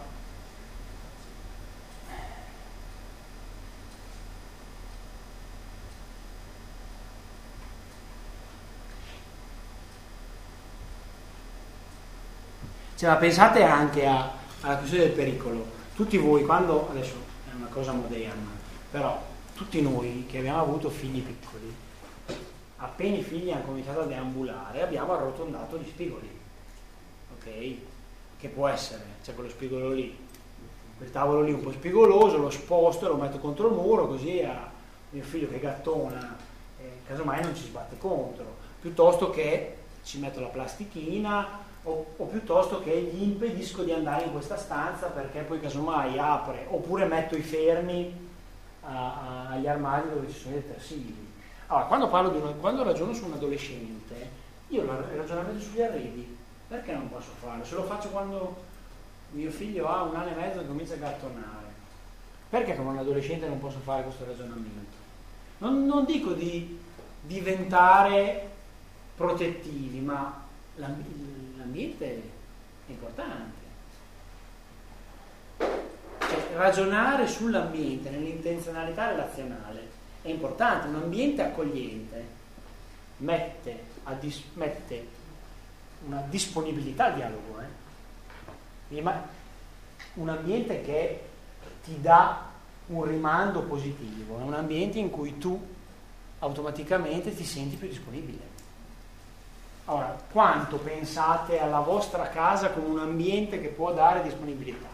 cioè, ma pensate anche alla questione del pericolo. Tutti voi, quando, adesso è una cosa moderna, però tutti noi che abbiamo avuto figli piccoli, appena i figli hanno cominciato a deambulare, abbiamo arrotondato gli spigoli, ok? Che può essere, c'è quello spigolo lì, quel tavolo lì un po' spigoloso, lo sposto e lo metto contro il muro, così a mio figlio che gattona, casomai non ci sbatte contro, piuttosto che ci metto la plastichina o piuttosto che gli impedisco di andare in questa stanza perché poi casomai apre, oppure metto i fermi agli armadi dove ci sono i detersivi. Allora, quando ragiono su un adolescente, io il ragionamento sugli arredi, perché non posso farlo? Se lo faccio quando mio figlio ha 1 anno e mezzo e comincia a gattonare, perché come un adolescente non posso fare questo ragionamento? Non dico di diventare protettivi, ma l'ambiente è importante. Cioè, ragionare sull'ambiente nell'intenzionalità relazionale è importante. Un ambiente accogliente mette una disponibilità al dialogo, un ambiente che ti dà un rimando positivo, è un ambiente in cui tu automaticamente ti senti più disponibile. Ora, quanto pensate alla vostra casa come un ambiente che può dare disponibilità?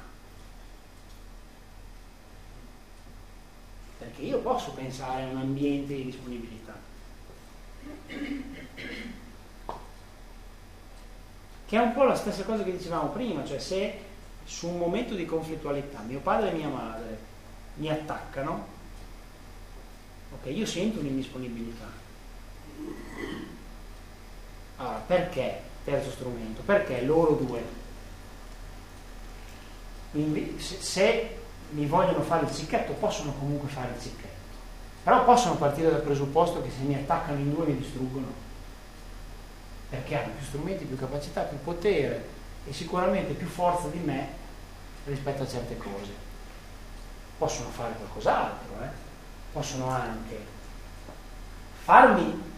Perché io posso pensare a un ambiente di disponibilità, che è un po' la stessa cosa che dicevamo prima, cioè se su un momento di conflittualità mio padre e mia madre mi attaccano, ok, io sento un'indisponibilità. Allora, perché? Terzo strumento, perché loro due, se mi vogliono fare il cicchetto, possono comunque fare il cicchetto, però possono partire dal presupposto che se mi attaccano in due mi distruggono, perché hanno più strumenti, più capacità, più potere e sicuramente più forza di me rispetto a certe cose. Possono fare qualcos'altro, possono anche farmi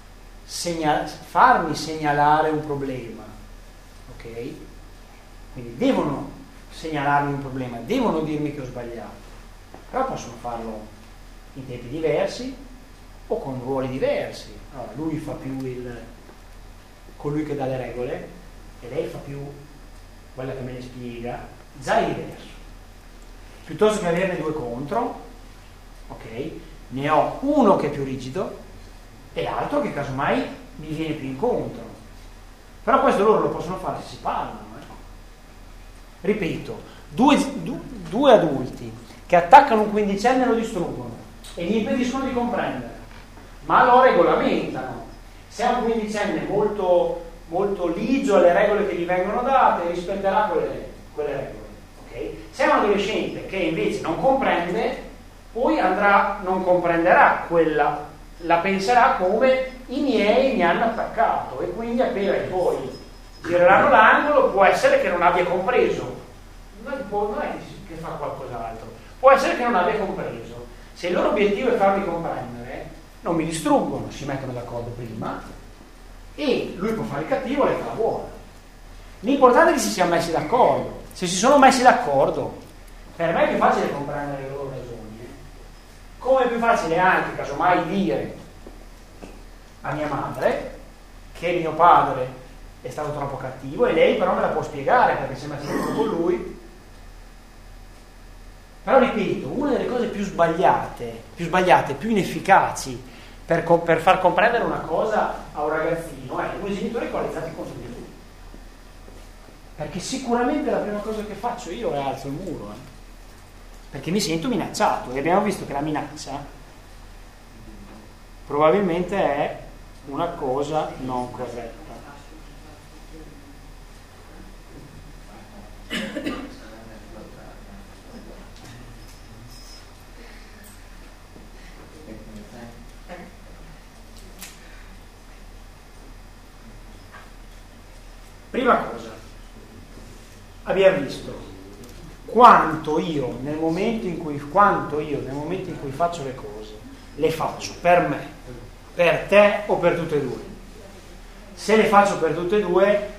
segnalare un problema, ok? Quindi devono segnalarmi un problema, devono dirmi che ho sbagliato, però possono farlo in tempi diversi o con ruoli diversi. Allora, lui fa più colui che dà le regole e lei fa più quella che me le spiega, già è diverso. Piuttosto che averne due contro, ok? Ne ho uno che è più rigido e l'altro che casomai mi viene più incontro. Però questo loro lo possono fare se si parlano. Ripeto, due adulti che attaccano un quindicenne e lo distruggono e gli impediscono di comprendere, ma lo regolamentano. Se è un quindicenne molto, molto ligio alle regole che gli vengono date, rispetterà quelle regole. Okay? Se è un adolescente che invece non comprende, poi non comprenderà quella, la penserà come i miei mi hanno attaccato, e quindi appena poi gireranno l'angolo, può essere che non abbia compreso, non è che fa qualcos'altro, può essere che non abbia compreso. Se il loro obiettivo è farmi comprendere, non mi distruggono, si mettono d'accordo prima e lui può fare il cattivo e lei fa la buona. L'importante è che si siano messi d'accordo. Se si sono messi d'accordo, per me è più facile comprendere le loro ragioni, come è più facile anche casomai dire a mia madre che mio padre è stato troppo cattivo e lei però me la può spiegare perché si è messa d'accordo con lui. Però ripeto, una delle cose più sbagliate, più inefficaci per far comprendere una cosa a un ragazzino è due genitori coalizzati contro di lui. Perché sicuramente la prima cosa che faccio io è alzo il muro, perché mi sento minacciato, e abbiamo visto che la minaccia probabilmente è una cosa non corretta. Prima cosa, abbiamo visto quanto io nel momento in cui faccio le cose, le faccio per me, per te o per tutte e due. Se le faccio per tutte e due,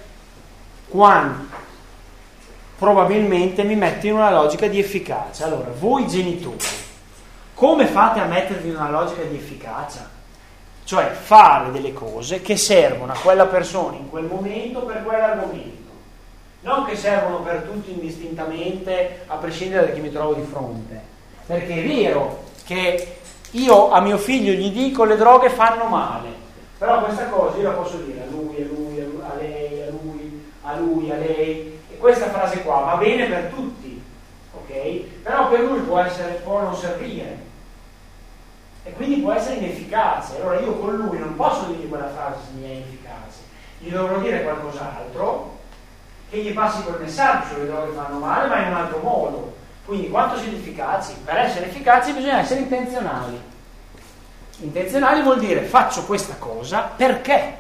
probabilmente mi metto in una logica di efficacia. Allora, voi genitori, come fate a mettervi in una logica di efficacia? Cioè fare delle cose che servono a quella persona in quel momento per quell'argomento, non che servono per tutti indistintamente a prescindere da chi mi trovo di fronte. Perché è vero che io a mio figlio gli dico le droghe fanno male, però questa cosa io la posso dire a lui, a lei, a lui, a lui, a lei, e questa frase qua va bene per tutti, ok? Però per lui può non servire e quindi può essere inefficace. Allora io con lui non posso dirgli quella frase se mi è inefficace, gli dovrò dire qualcos'altro che gli passi quel messaggio, le droghe fanno male, ma in un altro modo. Quindi quanto siete efficaci? Per essere efficaci bisogna essere intenzionali. Intenzionali vuol dire faccio questa cosa perché?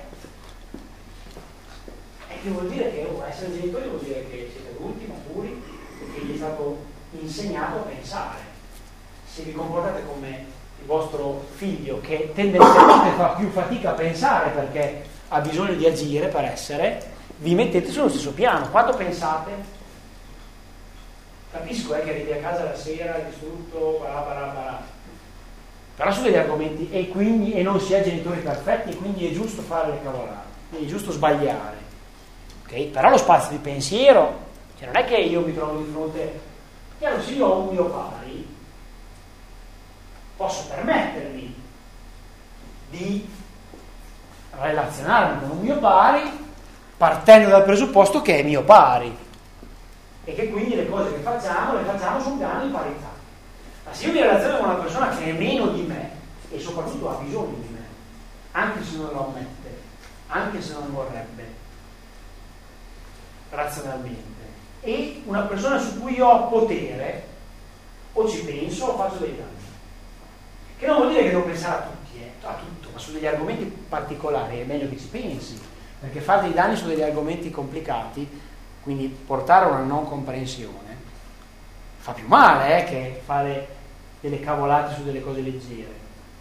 E che vuol dire che essere genitori vuol dire che siete adulti, maturi, e che gli è stato insegnato a pensare. Se vi comportate come il vostro figlio che tendenzialmente fa più fatica a pensare perché ha bisogno di agire per essere, vi mettete sullo stesso piano. Quando pensate? Capisco che arrivi a casa la sera distrutto, però su degli argomenti e non si è genitori perfetti, quindi è giusto fare le cavolate, quindi è giusto sbagliare, ok? Però lo spazio di pensiero, cioè non è che io mi trovo di fronte, chiaro, se io ho un mio pari posso permettermi di relazionarmi con un mio pari partendo dal presupposto che è mio pari. e che quindi le cose che facciamo le facciamo su un piano di parità. Ma se io mi relaziono con una persona che è meno di me e soprattutto ha bisogno di me, anche se non lo ammette, anche se non vorrebbe razionalmente, e una persona su cui io ho potere, o ci penso o faccio dei danni. Che non vuol dire che devo pensare a tutti, a tutto, ma su degli argomenti particolari è meglio che ci pensi, perché fare dei danni su degli argomenti complicati, quindi portare a una non comprensione, fa più male che fare delle cavolate su delle cose leggere.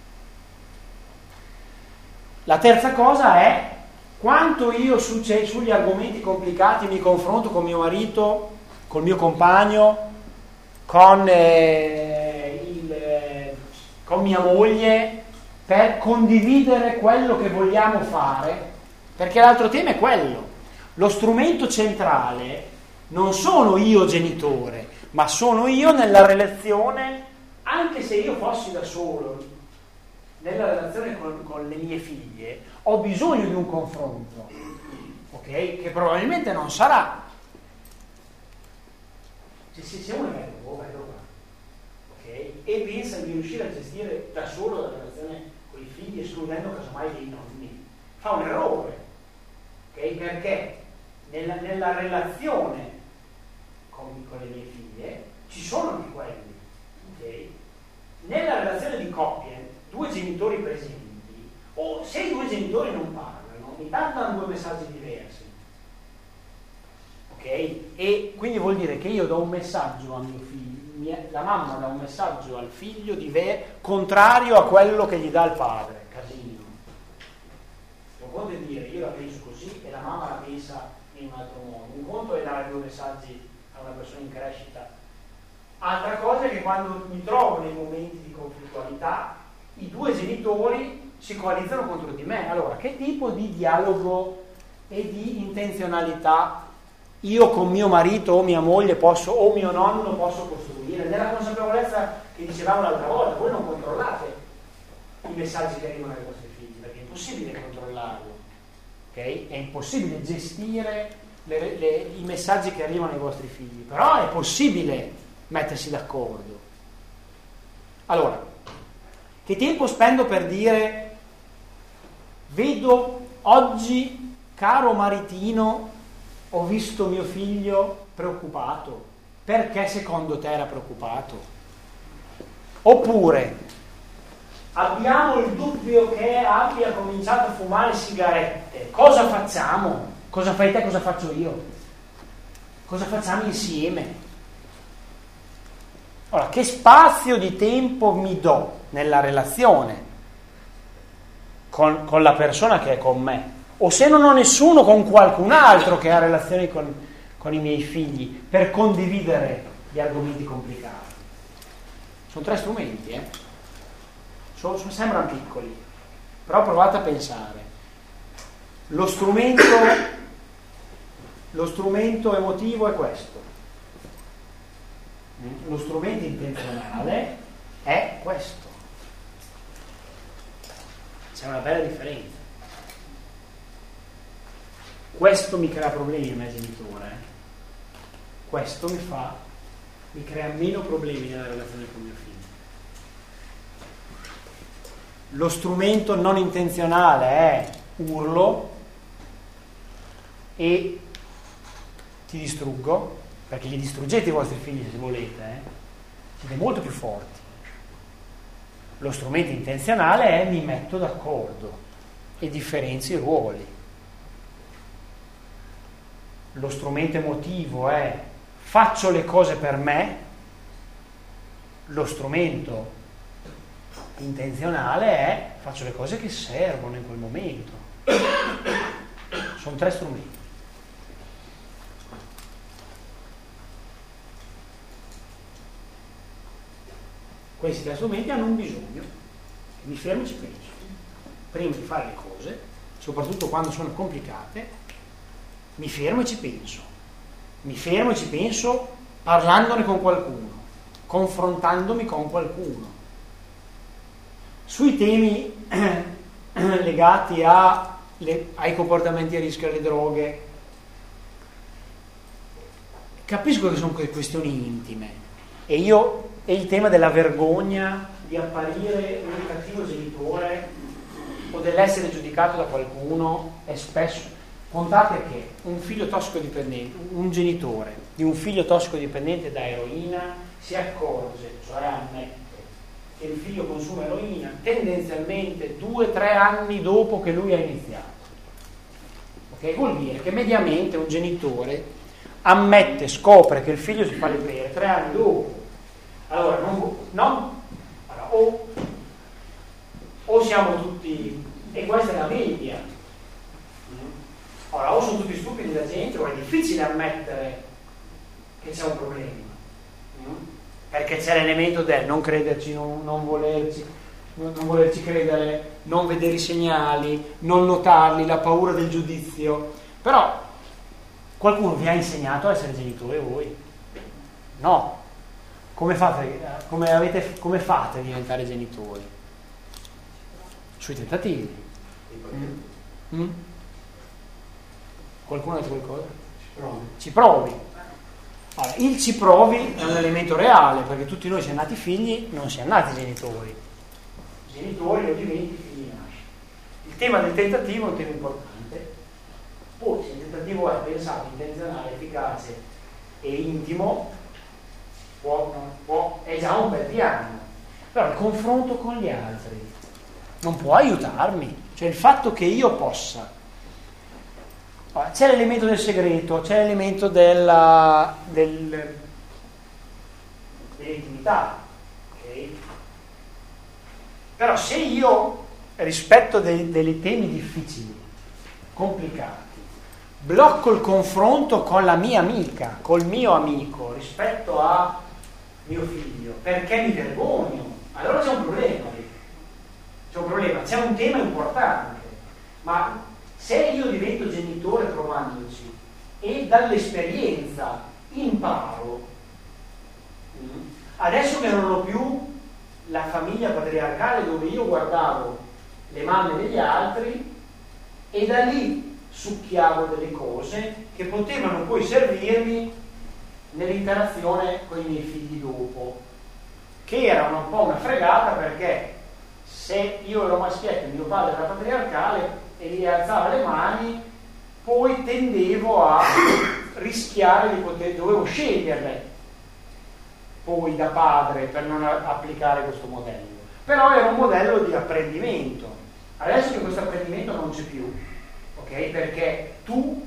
La terza cosa è quanto io sugli argomenti complicati mi confronto con mio marito, col mio compagno, con mia moglie, per condividere quello che vogliamo fare, perché l'altro tema è quello. Lo strumento centrale non sono io genitore, ma sono io nella relazione, anche se io fossi da solo, nella relazione con le mie figlie, ho bisogno di un confronto, ok? Che probabilmente non sarà. Se uno è qua, ok? E pensa di riuscire a gestire da solo la relazione con i figli, escludendo casomai dei nonni, fa un errore, ok? Perché nella relazione con le mie figlie ci sono anche quelli, ok? Nella relazione di coppia, due genitori presenti, o se i due genitori non parlano, mi danno due messaggi diversi, ok? E quindi vuol dire che io do un messaggio a mio figlio, la mamma dà un messaggio al figlio contrario a quello che gli dà il padre. Casino. Un conto è dire io la penso così e la mamma la pensa in un altro modo. Un conto è dare due messaggi a una persona in crescita. Altra cosa è che quando mi trovo nei momenti di conflittualità i due genitori si coalizzano contro di me. Allora, che tipo di dialogo e di intenzionalità io con mio marito o mia moglie posso, o mio nonno posso costruire? Nella consapevolezza che dicevamo l'altra volta, voi non controllate i messaggi che arrivano ai vostri figli, perché è impossibile controllarlo, ok? È impossibile gestire i messaggi che arrivano ai vostri figli, però è possibile mettersi d'accordo. Allora, che tempo spendo per dire vedo oggi, caro maritino, ho visto mio figlio preoccupato, perché secondo te era preoccupato? Oppure abbiamo il dubbio che abbia cominciato a fumare sigarette, cosa facciamo? Cosa fai te, cosa faccio io? Cosa facciamo insieme? Allora, che spazio di tempo mi do nella relazione con la persona che è con me? O se non ho nessuno, con qualcun altro che ha relazioni con i miei figli, per condividere gli argomenti complicati. Sono tre strumenti, sembrano piccoli, però provate a pensare. Lo strumento emotivo è questo. Lo strumento intenzionale è questo. C'è una bella differenza. Questo mi crea problemi a me genitore, questo mi crea meno problemi nella relazione con mio figlio. Lo strumento non intenzionale è urlo e ti distruggo, perché li distruggete i vostri figli se volete, siete molto più forti. Lo strumento intenzionale è mi metto d'accordo e differenzio i ruoli. Lo strumento emotivo è faccio le cose per me, lo strumento intenzionale è faccio le cose che servono in quel momento. Sono tre strumenti. Questi tre strumenti hanno un bisogno. Mi fermo e ci penso. Prima di fare le cose, soprattutto quando sono complicate, mi fermo e ci penso. Mi fermo e ci penso parlandone con qualcuno, confrontandomi con qualcuno. Sui temi legati ai comportamenti a rischio, alle droghe, capisco che sono questioni intime e il tema della vergogna di apparire un cattivo genitore o dell'essere giudicato da qualcuno è spesso. Contate che un figlio tossicodipendente, un genitore di un figlio tossicodipendente da eroina si accorge, cioè ammette, che il figlio consuma eroina tendenzialmente 2-3 anni dopo che lui ha iniziato. Ok? Vuol dire che mediamente un genitore scopre che il figlio si fa le pere 3 anni dopo. Allora, o siamo tutti, e questa è la media. Ora, o sono tutti stupidi da gente, o è difficile ammettere che c'è un problema, perché c'è l'elemento del non crederci, non volerci credere, non vedere i segnali, non notarli, la paura del giudizio. Però qualcuno vi ha insegnato a essere genitori voi? No. Come fate a diventare genitori? Sui tentativi. Qualcuno ha detto qualcosa? Ci provi. Allora, il ci provi è un elemento reale, perché tutti noi siamo nati figli, non siamo nati genitori. Genitori lo diventi, figli nasci. Il tema del tentativo è un tema importante. Poi se il tentativo è pensato, intenzionale, efficace e intimo, è già un bel piano. Però il confronto con gli altri non può aiutarmi. Cioè il fatto che io possa, c'è l'elemento del segreto, c'è l'elemento dell'intimità, okay? Però se io rispetto dei temi difficili, complicati, blocco il confronto con la mia amica, col mio amico rispetto a mio figlio, perché mi vergogno, allora c'è un problema lì. C'è un tema importante, ma se io divento genitore provandoci e dall'esperienza imparo, adesso che non ho più la famiglia patriarcale dove io guardavo le mamme degli altri e da lì succhiavo delle cose che potevano poi servirmi nell'interazione con i miei figli dopo, che era un po' una fregata, perché se io ero maschietto e mio padre era patriarcale e gli alzava le mani, poi tendevo a rischiare dovevo sceglierle poi da padre per non applicare questo modello. Però era un modello di apprendimento. Adesso che questo apprendimento non c'è più, ok? Perché tu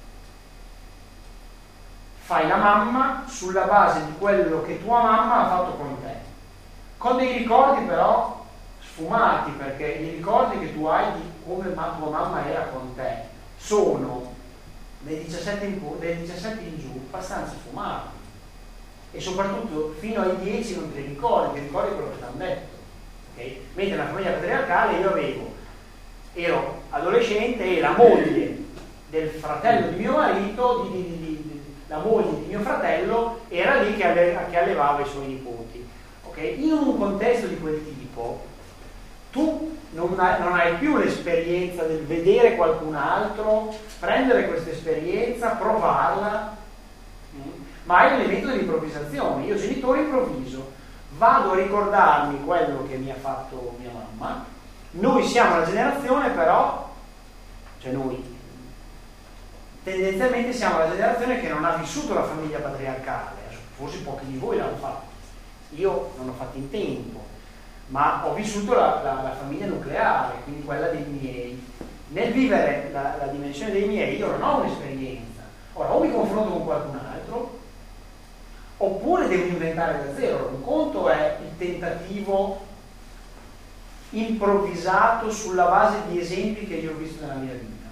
fai la mamma sulla base di quello che tua mamma ha fatto con te, con dei ricordi però sfumati, perché i ricordi che tu hai di come tua mamma era con te sono dai 17 in giù abbastanza sfumati, e soprattutto fino ai 10 non te li ricordi, ti ricordi quello che ti hanno detto, okay? Mentre nella famiglia patriarcale io ero adolescente e la moglie del fratello di mio marito, la moglie di mio fratello era lì che allevava i suoi nipoti, okay? In un contesto di quel tipo tu non hai più l'esperienza del vedere qualcun altro, prendere questa esperienza, provarla, ma hai l'elemento di improvvisazione. Io genitore improvviso, vado a ricordarmi quello che mi ha fatto mia mamma. Noi siamo la generazione però, cioè noi tendenzialmente siamo la generazione che non ha vissuto la famiglia patriarcale, forse pochi di voi l'hanno fatto, io non l'ho fatto in tempo, ma ho vissuto la famiglia nucleare, quindi quella dei miei. Nel vivere la dimensione dei miei io non ho un'esperienza. Ora, o mi confronto con qualcun altro, oppure devo inventare da zero. Un conto è il tentativo improvvisato sulla base di esempi che io ho visto nella mia vita.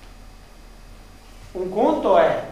Un conto è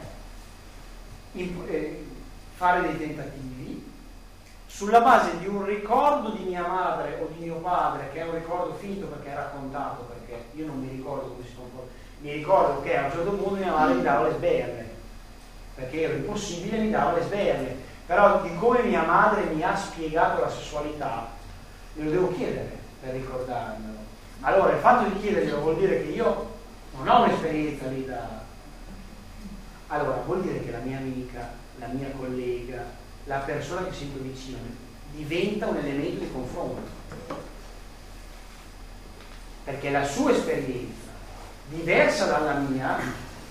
fare dei tentativi sulla base di un ricordo di mia madre o di mio padre, che è un ricordo finito perché è raccontato, perché io non mi ricordo come si comporta. Mi ricordo che a un certo punto mia madre mi dava le sberle, perché ero impossibile, mi dava le sberle, però di come mia madre mi ha spiegato la sessualità me lo devo chiedere per ricordarmelo. Allora il fatto di chiederglielo vuol dire che io non ho un'esperienza lì allora vuol dire che la mia amica, la mia collega, la persona che sento vicino, diventa un elemento di confronto, perché la sua esperienza, diversa dalla mia,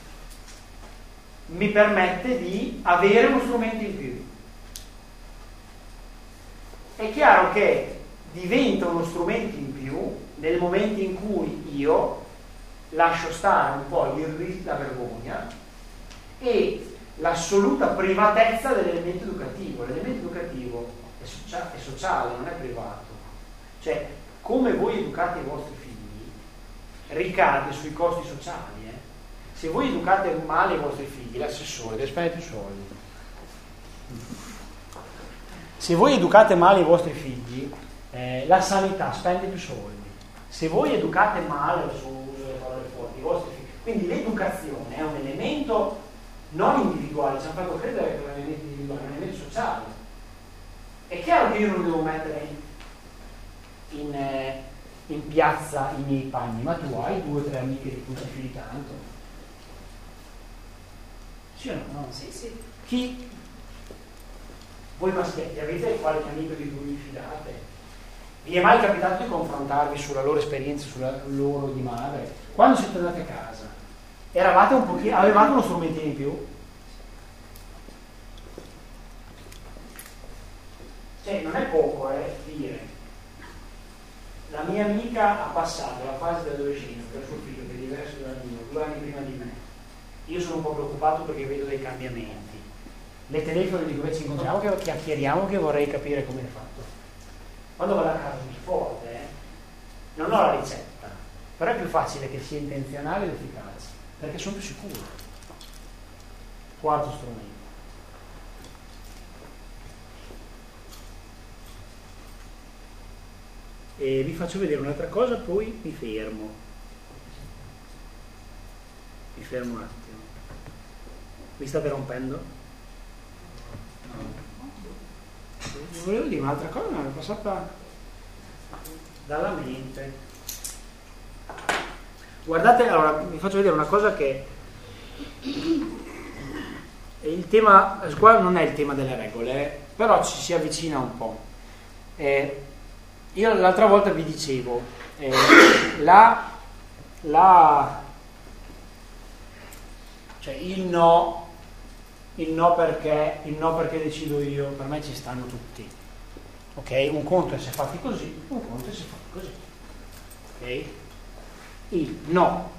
mi permette di avere uno strumento in più. È chiaro che diventa uno strumento in più nel momento in cui io lascio stare un po' la vergogna e l'assoluta privatezza dell'elemento educativo. L'elemento educativo è sociale, non è privato. Cioè, come voi educate i vostri figli ricade sui costi sociali. Se voi educate male i vostri figli, l'assessore deve spendere più soldi. Se voi educate male i vostri figli, la sanità spende più soldi. Se voi educate male sulle parole forti i vostri figli, quindi l'educazione è un elemento non individuale, ci hanno fatto credere che è un elemento individuale, è un elemento sociale. È chiaro che io non devo mettere in piazza i miei panni, ma tu hai 2 o 3 amiche di cui ti fidi tanto. Sì o no? Sì, sì. Chi? Voi maschietti avete qualche amico di cui vi fidate? Vi è mai capitato di confrontarvi sulla loro esperienza, sulla loro di madre? Quando siete andati a casa, eravate un pochino, avevate uno strumentino in più? Cioè, non è poco, dire. La mia amica ha passato la fase dell'adolescenza per suo figlio, che è diverso dal mio, 2 anni prima di me. Io sono un po' preoccupato perché vedo dei cambiamenti. Le telefoni di cui ci incontriamo, che chiacchieriamo, che vorrei capire come è fatto. Quando vado a casa di forte, non ho la ricetta, però è più facile che sia intenzionale ed efficace, perché sono più sicuro. Quarto strumento. E vi faccio vedere un'altra cosa, poi mi fermo. Mi fermo un attimo. Mi state rompendo? Volevo dire un'altra cosa, ma mi è passata dalla mente. Guardate, allora vi faccio vedere una cosa che il tema, qua non è il tema delle regole, però ci si avvicina un po'. Io l'altra volta vi dicevo, cioè il no perché decido io, per me ci stanno tutti. Ok? Un conto è se fatti così, un conto è se fatti così. Ok? Il no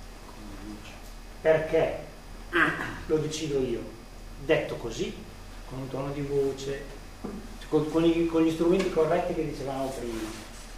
perché lo decido io, detto così, con un tono di voce, con gli strumenti corretti che dicevamo prima,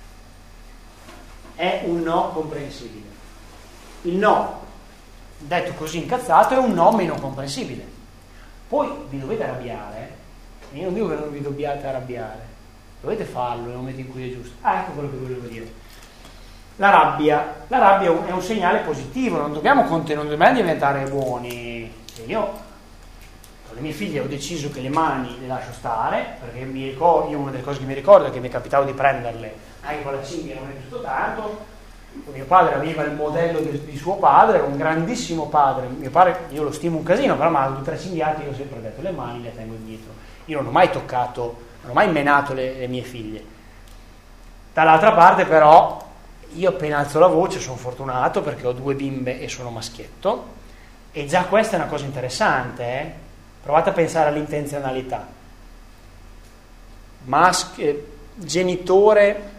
è un no comprensibile. Il no detto così incazzato è un no meno comprensibile. Poi vi dovete arrabbiare, io non dico che non vi dobbiate arrabbiare, dovete farlo nel momento in cui è giusto. Ecco quello che volevo dire. La rabbia è un segnale positivo, non dobbiamo diventare buoni. Se io con le mie figlie ho deciso che le mani le lascio stare, perché io una delle cose che mi ricordo è che mi capitava di prenderle anche con la cinghia, non è piaciuto tanto. Mio padre aveva il modello di suo padre, era un grandissimo padre. Mio padre, io lo stimo un casino, però mi ha dato 3 cinghiate, io ho sempre detto le mani le tengo indietro. Io non ho mai toccato, non ho mai menato le mie figlie. Dall'altra parte però, io appena alzo la voce sono fortunato perché ho 2 bimbe e sono maschietto, e già questa è una cosa interessante. Provate a pensare all'intenzionalità. Genitore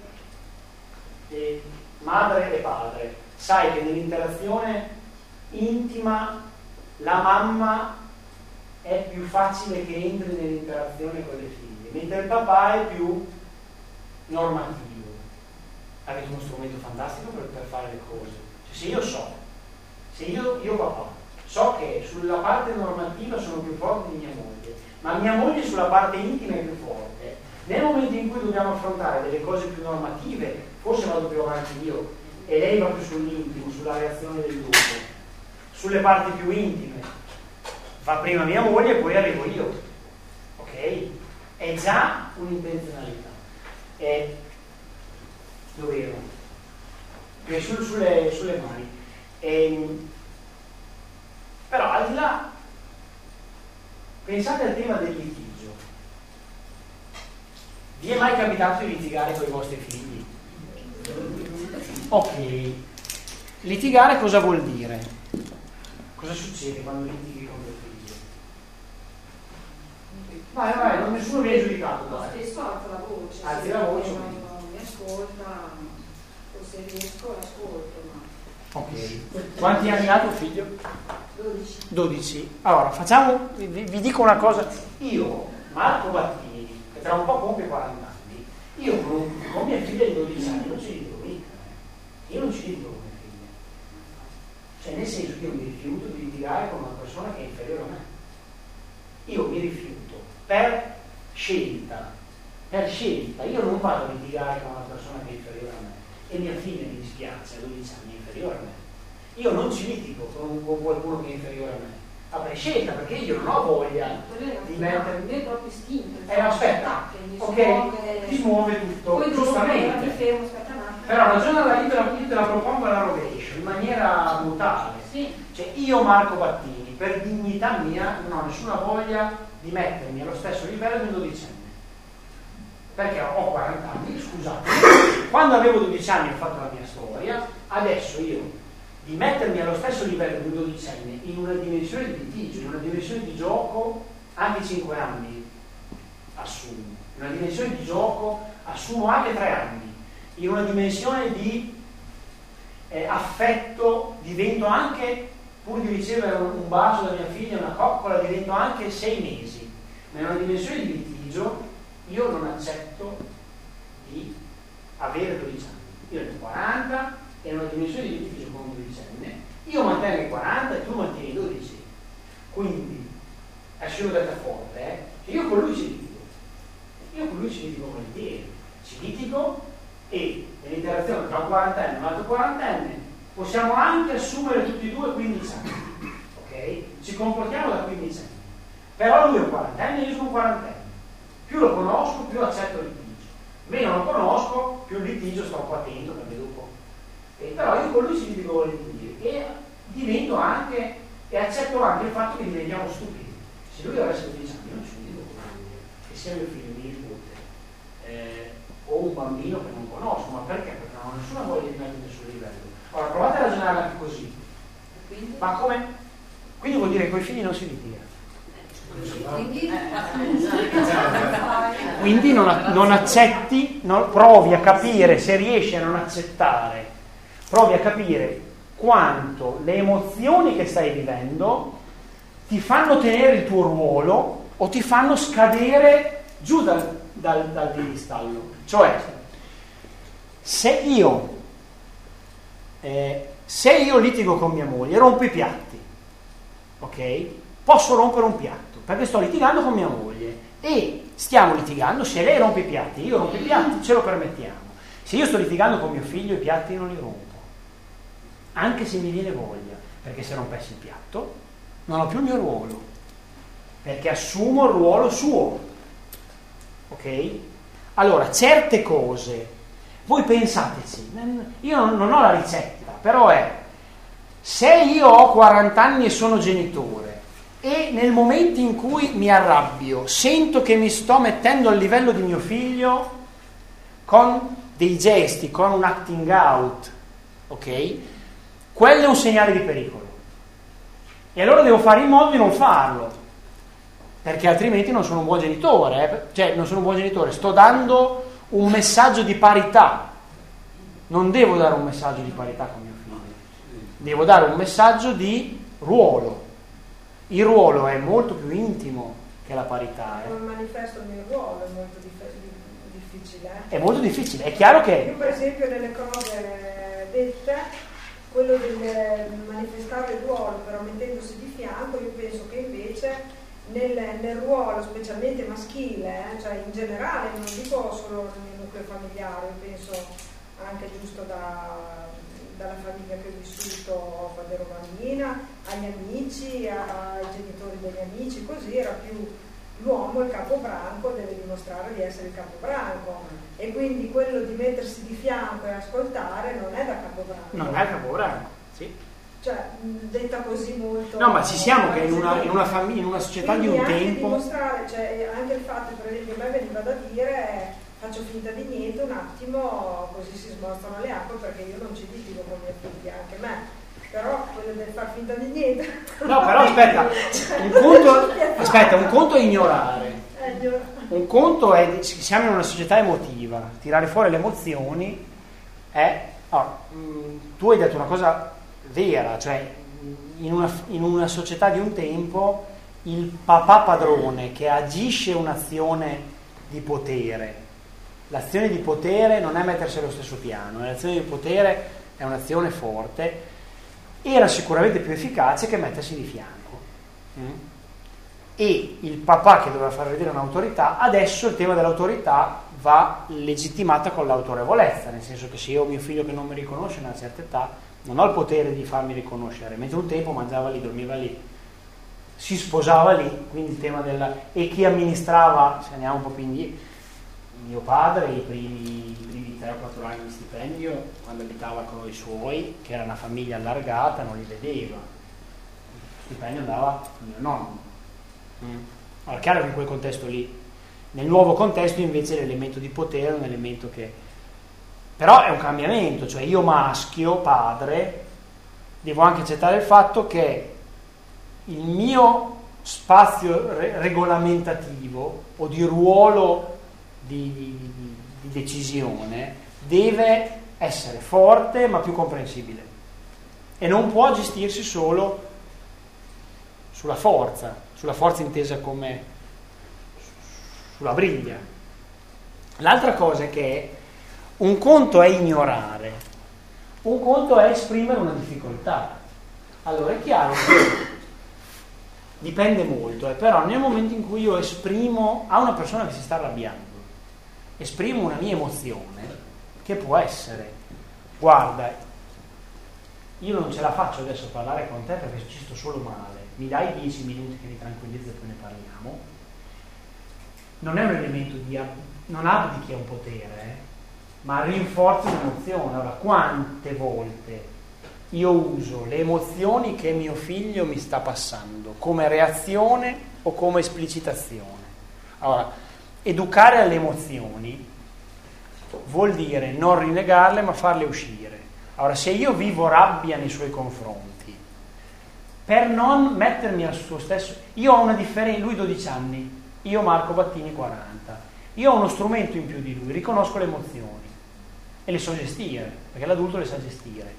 madre e padre, sai che nell'interazione intima la mamma è più facile che entri nell'interazione con le figlie, mentre il papà è più normativo. Avete uno strumento fantastico per fare le cose. Cioè, se io papà so che sulla parte normativa sono più forte di mia moglie, ma mia moglie sulla parte intima è più forte, nel momento in cui dobbiamo affrontare delle cose più normative, forse vado più avanti io e lei va più sull'intimo, sulla reazione del gruppo. Sulle parti più intime va prima mia moglie e poi arrivo io. Ok? È già un'intenzionalità. Dove ero? Sulle mani. Però al di là, Pensate al tema del litigio. Vi è mai capitato di litigare con i vostri figli? Ok. Litigare cosa vuol dire? Cosa succede quando litighi con tuo figlio? Vai, nessuno viene giudicato. Spesso alzo la voce. Alzi la voce. Non mi ascolta, o se riesco l'ascolto. Ma... Ok. Quanti anni ha tuo figlio? 12. Allora, vi dico una cosa. Io, Marco Battini, che tra un po' compie 40 anni, io con mia figlia di 12 anni non ci dico mica. Io non ci dico con mia figlia. Cioè, nel senso che io mi rifiuto di litigare con una persona che è inferiore a me. Io mi rifiuto per scelta. Io non vado a litigare con una persona che è inferiore a me. E mia figlia, mi dispiace, a 12 anni è inferiore a me. Io non ci litigo con qualcuno che è inferiore a me, avrei scelta, perché io non ho voglia di mettermi. È proprio istinto. Aspetta, ok, ti muove tutto, poi giustamente. Mi fermo, aspetta un attimo. Però ragiona, io te la propongo alla rovescio, in maniera brutale. Sì. Cioè, io, Marco Battini, per dignità mia, non ho nessuna voglia di mettermi allo stesso livello di un dodicenne. Perché ho 40 anni, scusate, quando avevo 12 anni ho fatto la mia storia, adesso io di mettermi allo stesso livello di un dodicenne in una dimensione di litigio, in una dimensione di gioco, anche 5 anni assumo, in una dimensione di gioco assumo anche 3 anni, in una dimensione di affetto divento anche, pur di ricevere un bacio da mia figlia, una coccola, divento anche 6 mesi, ma in una dimensione di litigio io non accetto di avere 12 anni, io ne ho 40 e in una dimensione di litigio con un dodicenne, io mantengo i 40 e tu mantieni i 12. Quindi, adesso l'ho detta forte, io con lui ci litigo volentieri, ci litigo e nell'interazione tra un 40enne e un altro 40enne possiamo anche assumere tutti e due 15 anni, ok? Ci comportiamo da 15 anni, però lui è un 40enne e io sono un 40enne. Più lo conosco, più accetto il litigio. Meno lo conosco, più il litigio sto un po' attento perché dopo. Però io con lui ci litigo volentieri e divento anche, e accetto anche il fatto che diventiamo stupidi. Se lui avesse 12 anni, io non ci litigo con lui, che sia mio figlio, mio nipote, o un bambino che non conosco, ma perché? Perché non ho nessuna voglia di mettermi sul livello. Ora provate a ragionare anche così. Quindi? Ma come? Quindi vuol dire che con i figli non si litiga. Quindi non accetti, provi a capire, se riesci a non accettare, provi a capire quanto le emozioni che stai vivendo ti fanno tenere il tuo ruolo o ti fanno scadere giù dal piedistallo. Cioè, se io litigo con mia moglie, rompo i piatti, ok? Posso rompere un piatto perché sto litigando con mia moglie e stiamo litigando. Se lei rompe i piatti, io rompo i piatti, ce lo permettiamo. Se io sto litigando con mio figlio, i piatti non li rompo, anche se mi viene voglia, perché se rompessi il piatto non ho più il mio ruolo, perché assumo il ruolo suo, ok? Allora, certe cose voi pensateci, io non ho la ricetta, però è, se io ho 40 anni e sono genitore e nel momento in cui mi arrabbio sento che mi sto mettendo al livello di mio figlio con dei gesti, con un acting out, ok? Quello è un segnale di pericolo e allora devo fare in modo di non farlo, perché altrimenti non sono un buon genitore, cioè non sono un buon genitore, sto dando un messaggio di parità, non devo dare un messaggio di parità con mio figlio, devo dare un messaggio di ruolo. Il ruolo è molto più intimo che la parità. Non manifesto il mio ruolo, è molto difficile. È molto difficile, è chiaro che... Io per esempio nelle cose dette, quello del manifestare il ruolo però mettendosi di fianco, io penso che invece nel ruolo specialmente maschile, cioè in generale, non dico solo nel nucleo familiare, io penso anche giusto dalla famiglia che ho vissuto quando ero bambina, agli amici, ai genitori degli amici, così era più l'uomo, il capobranco, deve dimostrare di essere il capobranco e quindi quello di mettersi di fianco e ascoltare non è da capobranco. Non è capobranco, sì. cioè detta così molto. No, ma ci siamo che in una famiglia, in una società quindi di un anche tempo. Dimostrare, cioè, anche il fatto, per esempio, a me veniva da dire faccio finta di niente un attimo, così si smorzano le acque, perché io non ci litigo con mia figlia, anche me. Però quello del far finta di niente. No, però aspetta, un conto è ignorare. Un conto è, siamo in una società emotiva, tirare fuori le emozioni è... tu hai detto una cosa vera, cioè in una società di un tempo il papà padrone che agisce un'azione di potere, l'azione di potere non è mettersi allo stesso piano, l'azione di potere è un'azione forte, era sicuramente più efficace che mettersi di fianco. E il papà che doveva far vedere un'autorità, adesso il tema dell'autorità va legittimata con l'autorevolezza, nel senso che se io ho mio figlio che non mi riconosce a una certa età, non ho il potere di farmi riconoscere, mentre un tempo mangiava lì, dormiva lì, si sposava lì, quindi il tema e chi amministrava, se andiamo un po' più indietro, mio padre i primi 3 o 4 anni di stipendio, quando abitava con i suoi, che era una famiglia allargata, non li vedeva, il stipendio andava a mio nonno. Allora, chiaro che in quel contesto lì, nel nuovo contesto invece l'elemento di potere è un elemento che però è un cambiamento, cioè io maschio, padre, devo anche accettare il fatto che il mio spazio regolamentativo o di ruolo di decisione deve essere forte ma più comprensibile e non può gestirsi solo sulla forza intesa come sulla briglia. L'altra cosa è che un conto è ignorare, un conto è esprimere una difficoltà. Allora è chiaro che dipende molto, però nel momento in cui io esprimo a una persona che si sta arrabbiando, esprimo una mia emozione che può essere: guarda, io non ce la faccio adesso a parlare con te perché ci sto solo male, mi dai 10 minuti che mi tranquillizzo e poi ne parliamo. Non è un elemento non abdichi a un potere, ma rinforzi un'emozione. Allora, quante volte io uso le emozioni che mio figlio mi sta passando come reazione o come esplicitazione? Allora, educare alle emozioni vuol dire non rinnegarle ma farle uscire. Allora, se io vivo rabbia nei suoi confronti, per non mettermi al suo stesso... Io ho una differenza, lui 12 anni, io Marco Battini 40, io ho uno strumento in più di lui, riconosco le emozioni e le so gestire, perché l'adulto le sa gestire.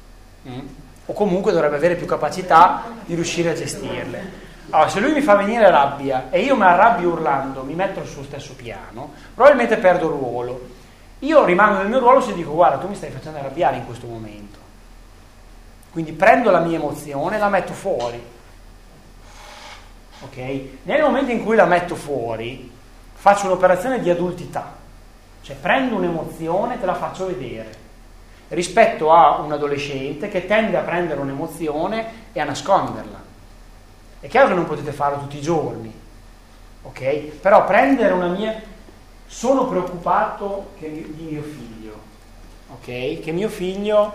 O comunque dovrebbe avere più capacità di riuscire a gestirle. Allora, se lui mi fa venire rabbia e io mi arrabbio urlando, mi metto al suo stesso piano, probabilmente perdo il ruolo. Io rimango nel mio ruolo se dico: guarda, tu mi stai facendo arrabbiare in questo momento. Quindi prendo la mia emozione e la metto fuori. Ok? Nel momento in cui la metto fuori, faccio un'operazione di adultità. Cioè prendo un'emozione e te la faccio vedere. Rispetto a un adolescente che tende a prendere un'emozione e a nasconderla. È chiaro che non potete farlo tutti i giorni, ok? Però prendere una mia... Sono preoccupato di mio figlio, ok? Che mio figlio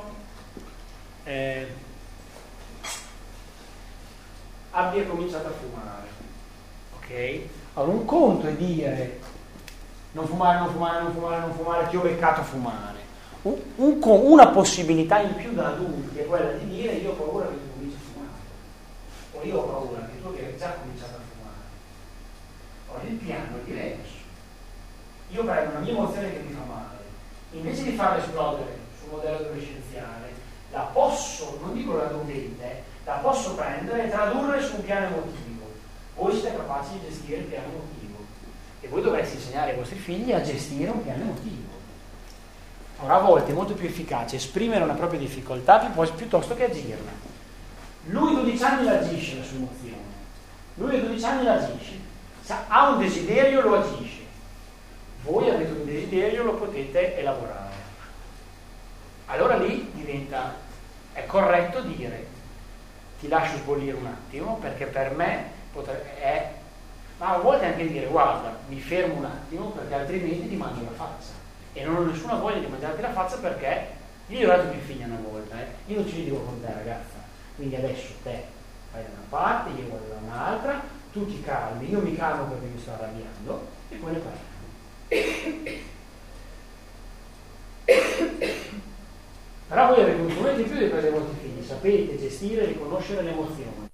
abbia cominciato a fumare, ok? Allora, un conto è dire non fumare, ti ho beccato a fumare. Una possibilità in più da adulti è quella di dire: io ho paura che tu cominci a fumare, o io ho paura che tu hai già cominciato a fumare. Allora il piano è diverso. Io prendo una mia emozione che mi fa male, invece di farla esplodere sul modello adolescenziale, la posso, non dico radunente, la posso prendere e tradurre su un piano emotivo. Voi siete capaci di gestire il piano emotivo e voi dovreste insegnare ai vostri figli a gestire un piano emotivo. Ora, a volte è molto più efficace esprimere una propria difficoltà piuttosto che agirla. Lui 12 anni la agisce la sua emozione, lui a 12 anni la agisce, ha un desiderio, lo agisce. Voi avete un desiderio, lo potete elaborare. Allora lì è corretto dire: ti lascio sbollire un attimo perché per me ma a volte anche dire: guarda, mi fermo un attimo perché altrimenti ti mangio la faccia. E non ho nessuna voglia di mangiarti la faccia perché io gli ho dato mia figlia una volta, io non ci vivo con te, ragazza. Quindi adesso te vai da una parte, io vado da un'altra, tu ti calmi, io mi calmo perché mi sto arrabbiando e poi ne parliamo. Però voi avete un momento in più di prendere i vostri figli, sapete gestire e riconoscere le emozioni.